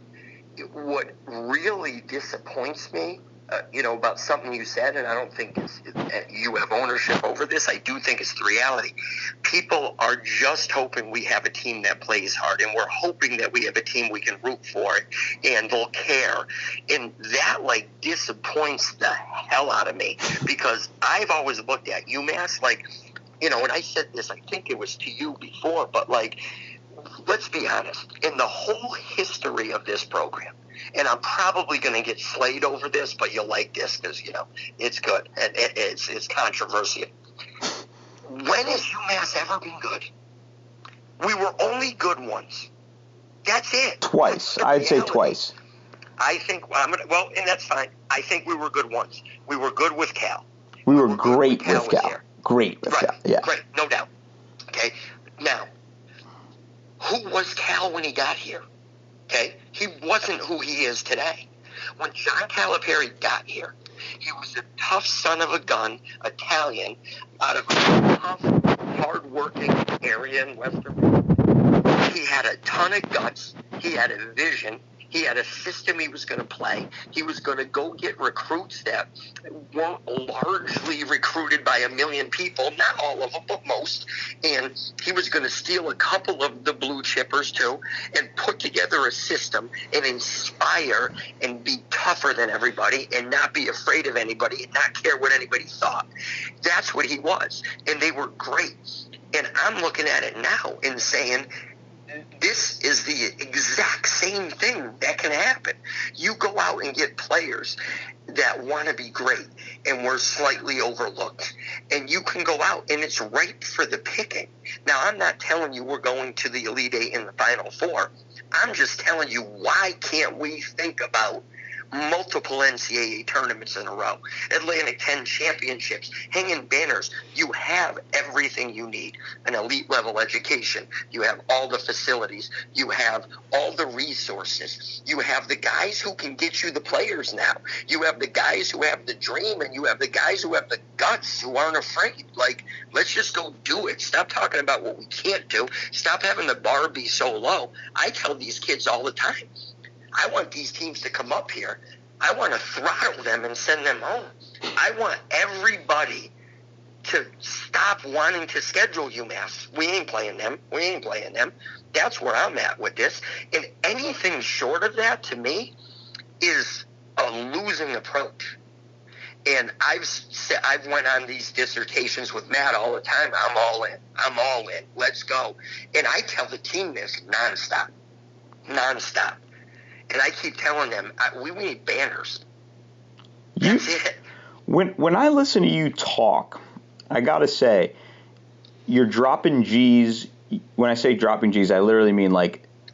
really disappoints me, about something you said, and I don't think you have ownership over this. I do think it's the reality. People are just hoping we have a team that plays hard, and we're hoping that we have a team we can root for, and they'll care. And that, disappoints the hell out of me, because I've always looked at UMass, and I said this, I think it was to you before, but, let's be honest. In the whole history of this program, and I'm probably going to get slayed over this, but you'll like this because, it's good. And it's controversial. When has UMass ever been good? We were only good once. That's it. Twice. I'd say twice. I think, and that's fine. I think we were good once. We were good with Cal. We were great with Cal. Great with Cal, yeah. Great, no doubt. Okay, now, who was Cal when he got here? Okay, he wasn't who he is today. When John Calipari got here, he was a tough son of a gun Italian out of a tough, hard-working area in Western Maine. He had a ton of guts. He had a vision. He had a system he was going to play. He was going to go get recruits that weren't largely recruited by a million people, not all of them, but most. And he was going to steal a couple of the blue chippers, too, and put together a system and inspire and be tougher than everybody and not be afraid of anybody and not care what anybody thought. That's what he was. And they were great. And I'm looking at it now and saying, this is the exact same thing that can happen. You go out and get players that want to be great and were slightly overlooked. And you can go out and it's ripe for the picking. Now, I'm not telling you we're going to the Elite Eight in the Final Four. I'm just telling you, why can't we think about multiple NCAA tournaments in a row, Atlantic 10 championships, hanging banners? You have everything you need. An elite level education. You have all the facilities. You have all the resources. You have the guys who can get you the players now. You have the guys who have the dream, and you have the guys who have the guts, who aren't afraid. Let's just go do it. Stop talking about what we can't do. Stop having the bar be so low. I tell these kids all the time, I want these teams to come up here. I want to throttle them and send them home. I want everybody to stop wanting to schedule UMass. We ain't playing them. That's where I'm at with this. And anything short of that, to me, is a losing approach. And I've went on these dissertations with Matt all the time. I'm all in. Let's go. And I tell the team this nonstop. And I keep telling them, we need banners. That's it. When I listen to you talk, I got to say, you're dropping G's. When I say dropping G's, I literally mean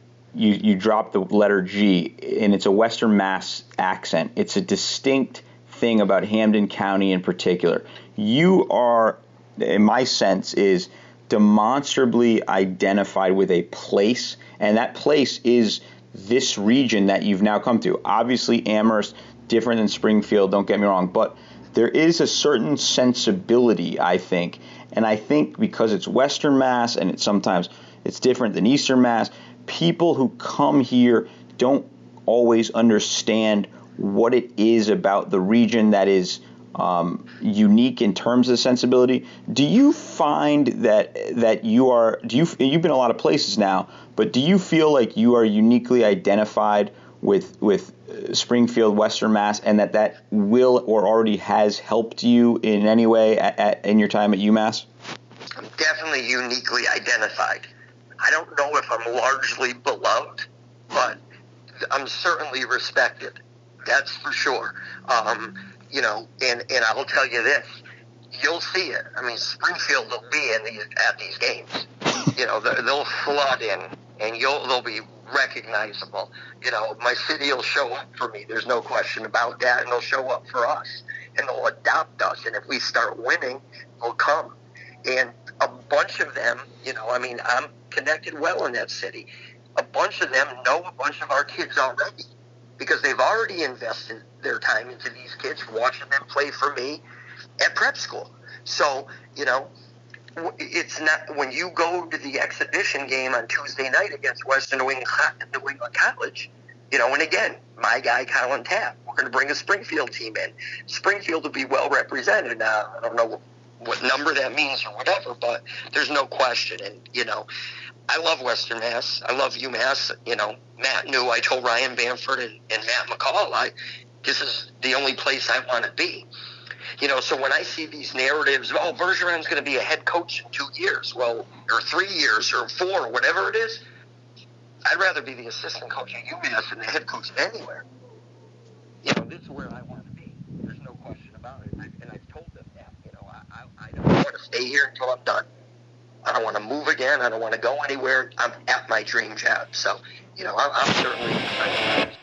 you drop the letter G, and it's a Western Mass accent. It's a distinct thing about Hampden County in particular. You are, in my sense, is demonstrably identified with a place, and that place is this region that you've now come to. Obviously, Amherst, different than Springfield, don't get me wrong, but there is a certain sensibility, I think, and I think because it's Western Mass and it's different than Eastern Mass, people who come here don't always understand what it is about the region that is unique in terms of sensibility. Do you find that you've been a lot of places now, but do you feel like you are uniquely identified with Springfield, Western Mass, and that will or already has helped you in any way in your time at UMass? I'm definitely uniquely identified. I don't know if I'm largely beloved, but I'm certainly respected. That's for sure. And I'll tell you this, you'll see it. I mean, Springfield will be at these games. They'll flood in, and they'll be recognizable. My city will show up for me. There's no question about that, and they'll show up for us, and they'll adopt us. And if we start winning, they'll come. And a bunch of them, I'm connected well in that city. A bunch of them know a bunch of our kids already, because they've already invested their time into these kids, watching them play for me at prep school. So, it's not, when you go to the exhibition game on Tuesday night against Western New England College, and again, my guy Colin Tapp, we're going to bring a Springfield team in. Springfield will be well represented. Now, I don't know what number that means or whatever, but there's no question. And, I love Western Mass. I love UMass. Matt knew. I told Ryan Bamford and Matt McCall, this is the only place I want to be. So when I see these narratives, Bergeron's going to be a head coach in 2 years, or 3 years, or 4, whatever it is, I'd rather be the assistant coach at UMass than the head coach anywhere. This is where I want to be. There's no question about it. And I've told them that. I don't want to stay here until I'm done. I don't want to move again. I don't want to go anywhere. I'm at my dream job. So, I'm certainly excited.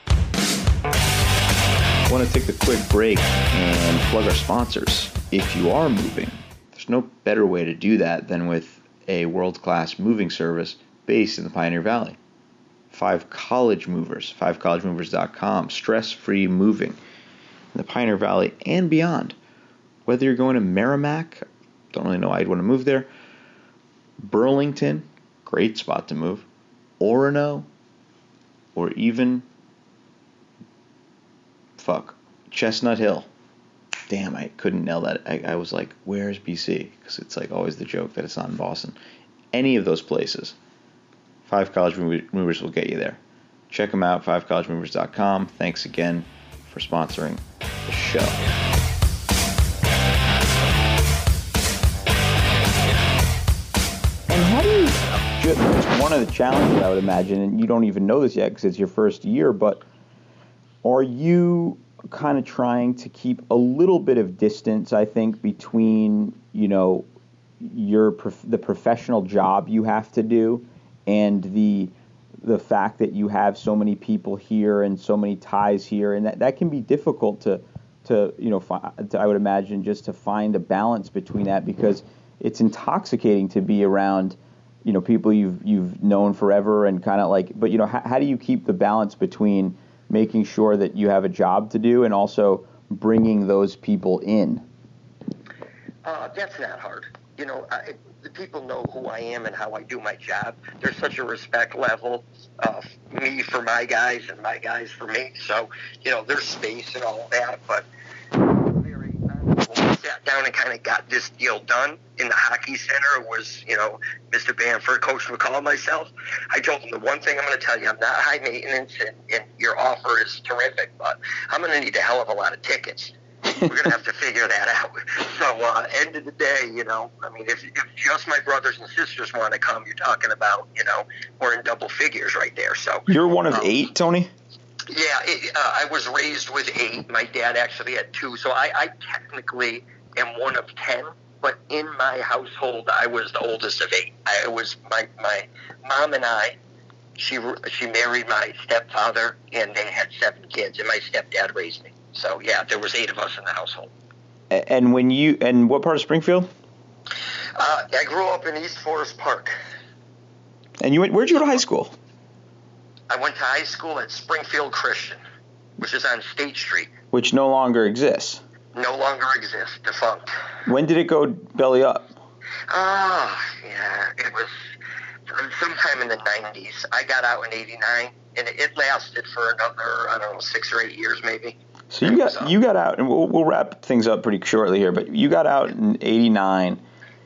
I want to take a quick break and plug our sponsors. If you are moving, there's no better way to do that than with a world-class moving service based in the Pioneer Valley. 5 College Movers, 5collegemovers.com, stress-free moving in the Pioneer Valley and beyond. Whether you're going to Merrimack, don't really know why I'd want to move there, Burlington, great spot to move, Orono, or even Chestnut Hill. Damn, I couldn't nail that. I was like, where's BC? Because it's like always the joke that it's not in Boston. Any of those places, 5 College Movers will get you there. Check them out, 5collegemovers.com. Thanks again for sponsoring the show. And how do you, it's one of the challenges I would imagine, and you don't even know this yet because it's your first year, but are you kind of trying to keep a little bit of distance, I think, between, the professional job you have to do and the fact that you have so many people here and so many ties here, and that can be difficult to I would imagine, just to find a balance between that, because it's intoxicating to be around, people you've known forever and kind of like, but how do you keep the balance between making sure that you have a job to do and also bringing those people in? That's not hard. The people know who I am and how I do my job. There's such a respect level of me for my guys and my guys for me. So, there's space and all that. But when we sat down and kind of got this deal done in the hockey center, was, Mr. Bamford, Coach McCall, and myself. I told him, the one thing I'm going to tell you, I'm not high maintenance, and your offer is terrific, but I'm going to need a hell of a lot of tickets. We're going to have to figure that out. So, end of the day, if just my brothers and sisters want to come, you're talking about, we're in double figures right there. So you're one of 8, Tony? Yeah, I was raised with 8. My dad actually had 2, so I technically am one of 10. But in my household, I was the oldest of 8. I was my mom and I. She married my stepfather, and they had 7 kids, and my stepdad raised me. So, yeah, there was 8 of us in the household. And what part of Springfield? I grew up in East Forest Park. And where'd you go to high school? I went to high school at Springfield Christian, which is on State Street. Which no longer exists. No longer exists, defunct. When did it go belly up? Yeah, it was sometime in the 90s. I got out in 89, and it lasted for another, 6 or 8 years maybe. So you got out, and we'll wrap things up pretty shortly here, but you got out in 89.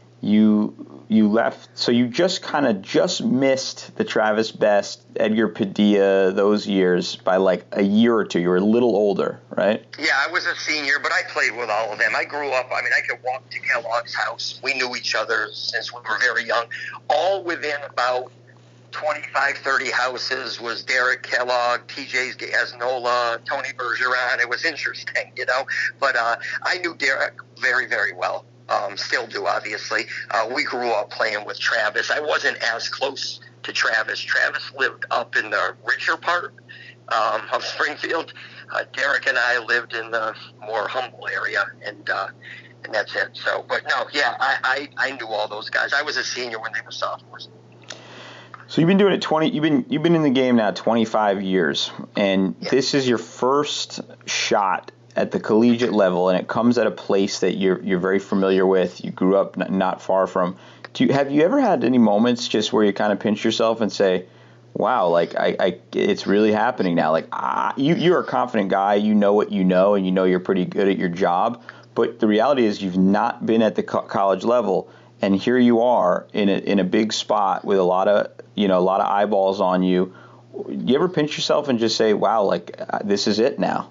You left, so you just missed the Travis Best, Edgar Padilla, those years by like a year or two. You were a little older, right? Yeah, I was a senior, but I played with all of them. I grew up, I could walk to Kellogg's house. We knew each other since we were very young. All within about 25, 30 houses was Derek Kellogg, TJ Gaznola, Tony Bergeron. It was interesting, But I knew Derek very, very well. Still do, obviously. We grew up playing with Travis. I wasn't as close to Travis. Travis lived up in the richer part of Springfield. Derek and I lived in the more humble area, and that's it. So, but no, yeah, I knew all those guys. I was a senior when they were sophomores. So you've been doing it you've been in the game now 25 years, and This is your first shot at the collegiate level, and it comes at a place that you're very familiar with. You grew up not far from. Have you ever had any moments just where you kind of pinch yourself and say, "Wow, like it's really happening now"? Like you're a confident guy, you know what you know, and you know you're pretty good at your job. But the reality is you've not been at the college level, and here you are in a big spot with a lot of eyeballs on you. You ever pinch yourself and just say, "Wow, like this is it now"?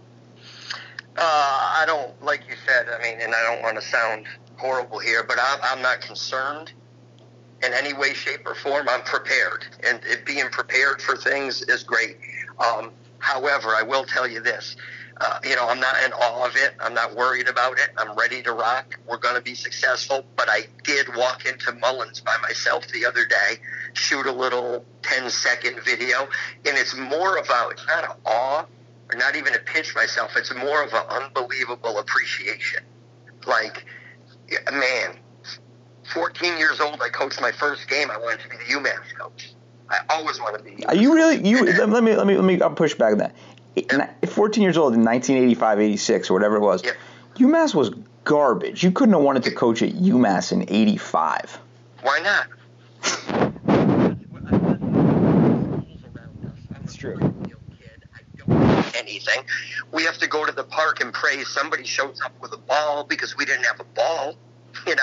I don't, like you said, and I don't want to sound horrible here, but I'm not concerned in any way, shape, or form. I'm prepared, and being prepared for things is great. However, I will tell you this. I'm not in awe of it. I'm not worried about it. I'm ready to rock. We're going to be successful. But I did walk into Mullins by myself the other day, shoot a little 10-second video, and it's more about, it's not an awe, or not even to pinch myself. It's more of an unbelievable appreciation. Like, man, 14 years old, I coached my first game. I wanted to be the UMass coach. I always want to be. Are you really? Let me. I'll push back on that. 14 years old in 1985, 86, or whatever it was. Yep. UMass was garbage. You couldn't have wanted to coach at UMass in 85. Why not? That's true. Anything. We have to go to the park and pray somebody shows up with a ball because we didn't have a ball, and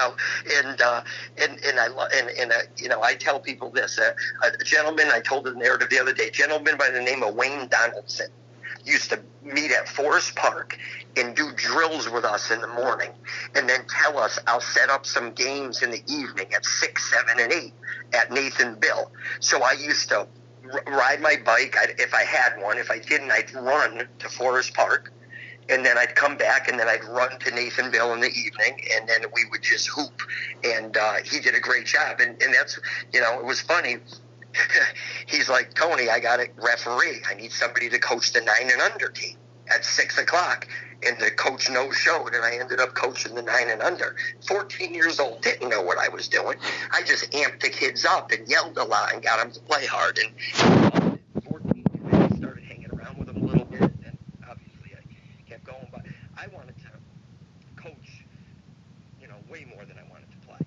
I tell people this. A gentleman, I told the narrative the other day, gentleman by the name of Wayne Donaldson used to meet at Forest Park and do drills with us in the morning and then tell us, I'll set up some games in the evening at 6, 7, and 8 at Nathan Bill. So I used to ride my bike, if I had one. If I didn't, I'd run to Forest Park, and then I'd come back, and then I'd run to Nathan Bill in the evening, and then we would just hoop. And he did a great job, and that's, it was funny. He's like, Tony, I got a referee. I need somebody to coach the 9 and under team at 6 o'clock. And the coach no-showed, and I ended up coaching the 9 and under. 14 years old, didn't know what I was doing. I just amped the kids up and yelled a lot and got them to play hard. And 14, I started hanging around with them a little bit, and obviously I kept going. But I wanted to coach, way more than I wanted to play.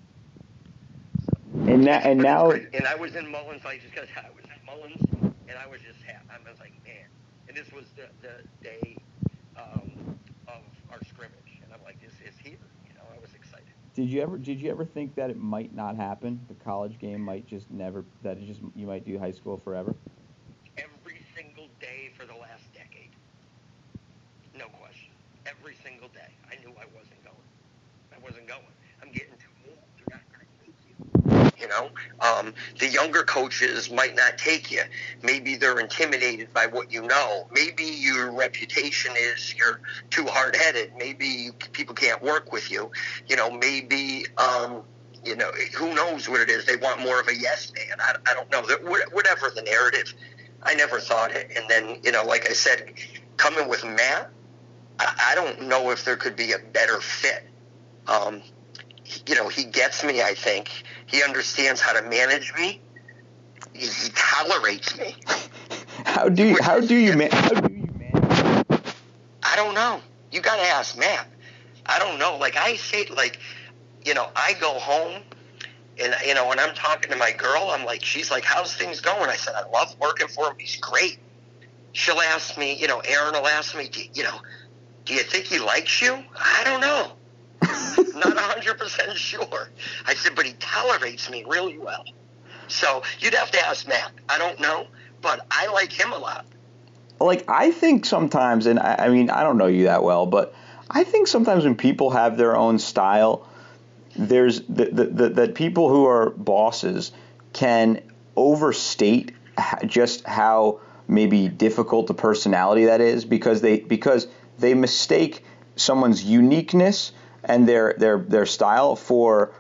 So, and I was in Mullins. I was in Mullins, and I was just happy. I was like, man. And this was the day of our scrimmage, and I'm like, this is here. I was excited. Did you ever think that it might not happen? The college game might just never. You might do high school forever. Every single day for the last decade, no question. Every single day, I knew I wasn't going. I'm getting too old. They're not going to take you. The younger coaches might not take you. Maybe they're intimidated by what you know. Maybe your reputation is you're too hard-headed. Maybe people can't work with you. Maybe, who knows what it is. They want more of a yes man. I don't know. Whatever the narrative, I never thought it. And then, like I said, coming with Matt, I don't know if there could be a better fit. He gets me, I think. He understands how to manage me. He tolerates me. How do you manage? I don't know. You got to ask Matt. I don't know. Like I say, I go home and, when I'm talking to my girl, I'm like, she's like, how's things going? I said, I love working for him. He's great. She'll ask me, Aaron will ask me, do you think he likes you? I don't know. Not 100% sure. I said, but he tolerates me really well. So you'd have to ask Matt. I don't know, but I like him a lot. Like, I think sometimes, and I mean, I don't know you that well, but I think sometimes when people have their own style, there's that people who are bosses can overstate just how maybe difficult a personality that is because they mistake someone's uniqueness and their style for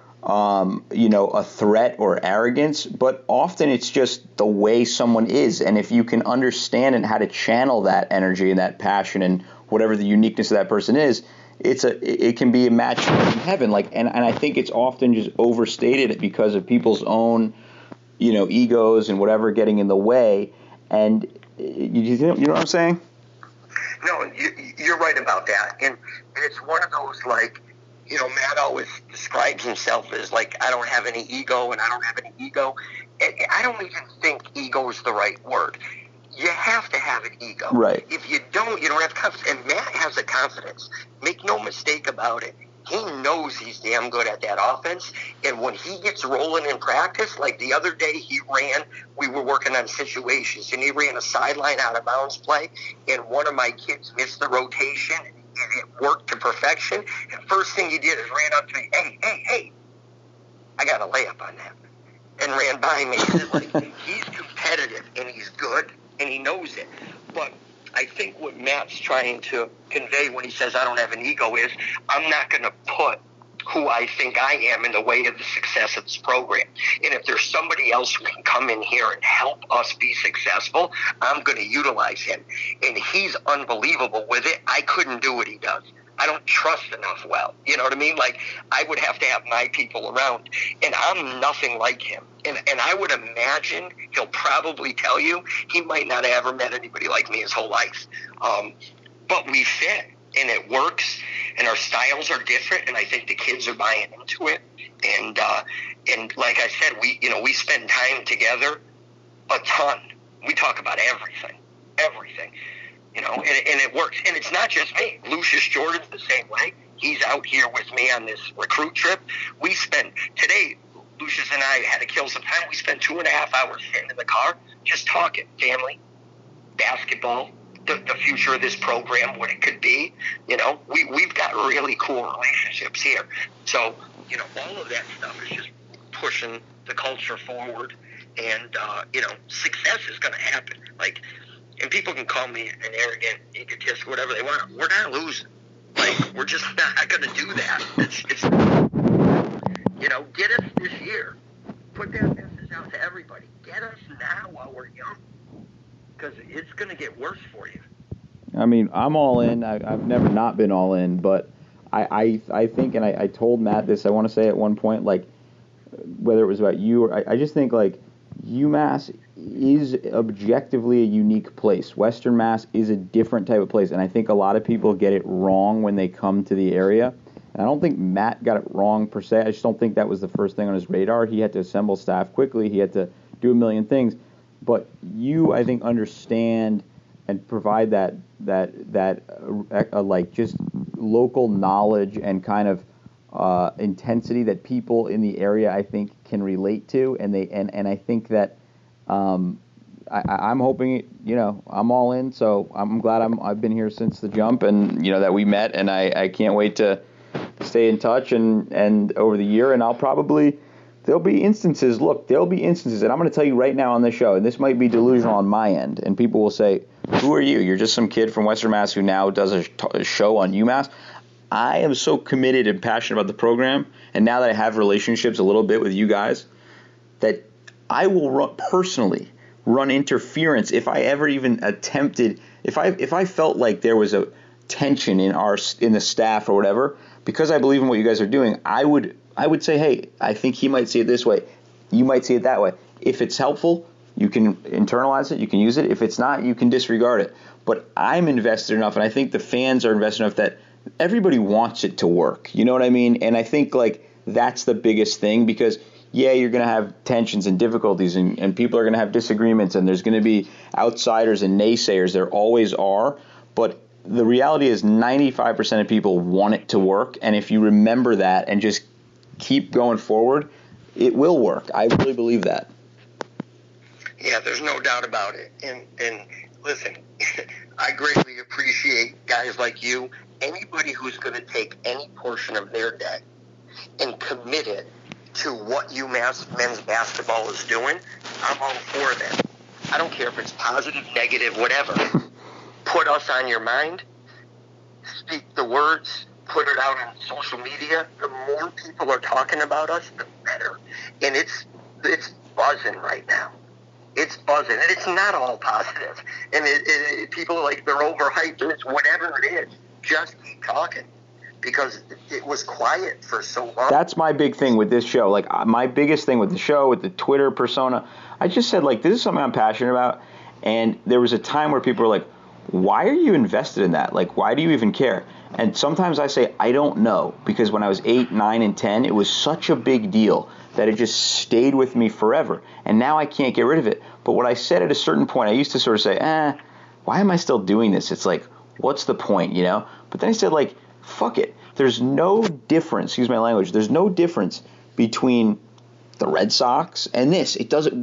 a threat or arrogance, but often it's just the way someone is. And if you can understand and how to channel that energy and that passion and whatever the uniqueness of that person is, it can be a match in heaven. And I think it's often just overstated because of people's own, egos and whatever getting in the way. And you know what I'm saying? No, you're right about that. And it's one of those, Matt always describes himself as I don't have any ego and I don't have any ego. I don't even think ego is the right word. You have to have an ego. Right. If you don't have confidence. And Matt has the confidence. Make no mistake about it. He knows he's damn good at that offense. And when he gets rolling in practice, like the other day we were working on situations, and he ran a sideline out of bounds play, and one of my kids missed the rotation, and it worked to perfection. And first thing he did is ran up to me, hey, I got a layup on that, and ran by me. He's competitive, and he's good, and he knows it. But I think what Matt's trying to convey when he says I don't have an ego is I'm not going to put who I think I am in the way of the success of this program. And if there's somebody else who can come in here and help us be successful, I'm going to utilize him. And he's unbelievable with it. I couldn't do what he does. I don't trust enough well. You know what I mean? I would have to have my people around. And I'm nothing like him. And I would imagine he'll probably tell you he might not have ever met anybody like me his whole life. But we fit, and it works, and our styles are different, and I think the kids are buying into it. And like I said, we spend time together a ton. We talk about everything. And it works. And it's not just me. Lucius Jordan's the same way. He's out here with me on this recruit trip. Today, Lucius and I had to kill some time. We spent 2.5 hours sitting in the car just talking family, basketball, the future of this program, what it could be. We've got really cool relationships here. So, all of that stuff is just pushing the culture forward. And, success is going to happen. And people can call me an arrogant egotist, whatever they want. We're not losing. We're just not going to do that. It's get us this year. Put that message out to everybody. Get us now while we're young, because it's going to get worse for you. I mean, I'm all in. I've never not been all in, but I think, and I told Matt this, I want to say at one point, whether it was about you or I just think UMass is objectively a unique place. Western Mass is a different type of place, and I think a lot of people get it wrong when they come to the area. And I don't think Matt got it wrong per se. I just don't think that was the first thing on his radar. He had to assemble staff quickly. He had to do a million things. But you, I think, understand and provide that just local knowledge and kind of intensity that people in the area, I think, can relate to, and I think that I'm hoping I'm all in. So I'm glad I've been here since the jump, and that we met, and I can't wait to stay in touch and over the year, and there'll be instances, and I'm going to tell you right now on this show, and this might be delusional on my end, and people will say, who are you? You're just some kid from Western Mass who now does a show on UMass. I am so committed and passionate about the program, and now that I have relationships a little bit with you guys, that I will personally run interference if I ever even attempted, if I felt like there was a tension in the staff or whatever, because I believe in what you guys are doing, I would say, hey, I think he might see it this way. You might see it that way. If it's helpful, you can internalize it, you can use it. If it's not, you can disregard it. But I'm invested enough, and I think the fans are invested enough that everybody wants it to work. You know what I mean? And I think like that's the biggest thing, because yeah, you're going to have tensions and difficulties, and people are going to have disagreements, and there's going to be outsiders and naysayers. There always are. But the reality is 95% of people want it to work. And if you remember that and just keep going forward, it will work. I really believe that. Yeah, there's no doubt about it. And listen, I greatly appreciate guys like you. Anybody who's going to take any portion of their day and commit it to what UMass men's basketball is doing, I'm all for that. I don't care if it's positive, negative, whatever. Put us on your mind. Speak the words. Put it out on social media. The more people are talking about us, the better. And it's buzzing right now. It's buzzing. And it's not all positive. And people are like, they're overhyped. It's whatever it is. Just keep talking. Because it was quiet for so long. That's my big thing with this show. Like, my biggest thing with the show, with the Twitter persona, I just said, like, this is something I'm passionate about. And there was a time where people were like, why are you invested in that? Like, why do you even care? And sometimes I say, I don't know. Because when I was 8, 9, and 10, it was such a big deal that it just stayed with me forever. And now I can't get rid of it. But what I said at a certain point, I used to sort of say, why am I still doing this? It's like, what's the point, you know? But then I said, like, fuck it. There's no difference, excuse my language, there's no difference between the Red Sox and this.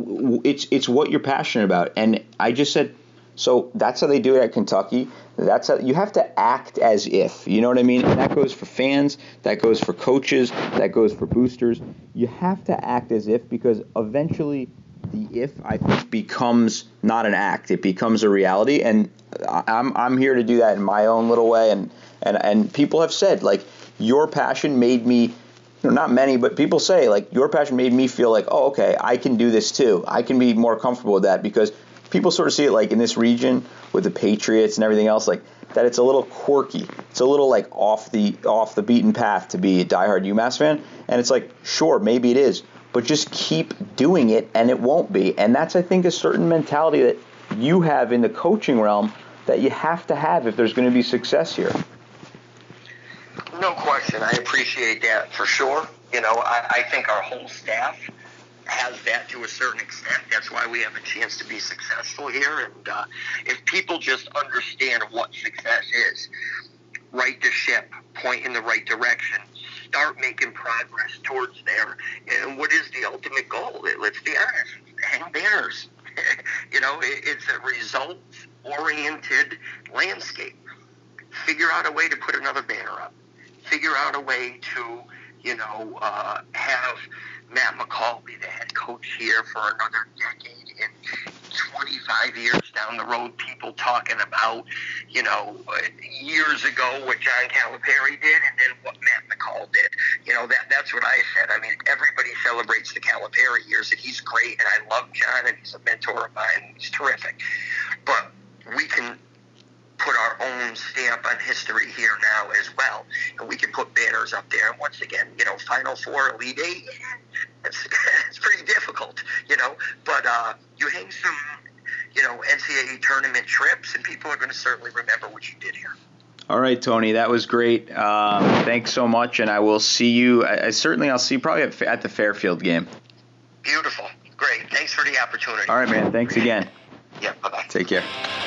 It's what you're passionate about. And I just said, so that's how they do it at Kentucky. That's how you have to act as if, you know what I mean? And that goes for fans, that goes for coaches, that goes for boosters. You have to act as if, because eventually the if, I think, becomes not an act, it becomes a reality. And I'm here to do that in my own little way. And people have said, like, your passion made me, not many, but people say, like, your passion made me feel like, oh, okay, I can do this too. I can be more comfortable with that, because people sort of see it like in this region with the Patriots and everything else, like that it's a little quirky. It's a little like off the beaten path to be a diehard UMass fan. And it's like, sure, maybe it is, but just keep doing it and it won't be. And that's, I think, a certain mentality that you have in the coaching realm that you have to have if there's going to be success here. No question. I appreciate that for sure. You know, I think our whole staff has that to a certain extent. That's why we have a chance to be successful here. And if people just understand what success is, right the ship, point in the right direction, start making progress towards there. And what is the ultimate goal? Let's be honest, hang banners. You know, it's a results-oriented landscape. Figure out a way to put another banner up. Figure out a way to, have Matt McCall be the head coach here for another decade, and 25 years down the road, people talking about, years ago what John Calipari did and then what Matt McCall did. That's what I said. I mean, everybody celebrates the Calipari years, and he's great, and I love John, and he's a mentor of mine. He's terrific. But we can put our own stamp on history here now as well, and we can put banners up there. And once again, Final Four, Elite Eight, it's pretty difficult, but you hang some, NCAA tournament trips, and people are going to certainly remember what you did here. All right, Tony, that was great. Thanks so much, and I will see you. I'll see you probably at the Fairfield game. Beautiful. Great. Thanks for the opportunity. All right, man. Thanks again. Yeah, bye-bye. Take care.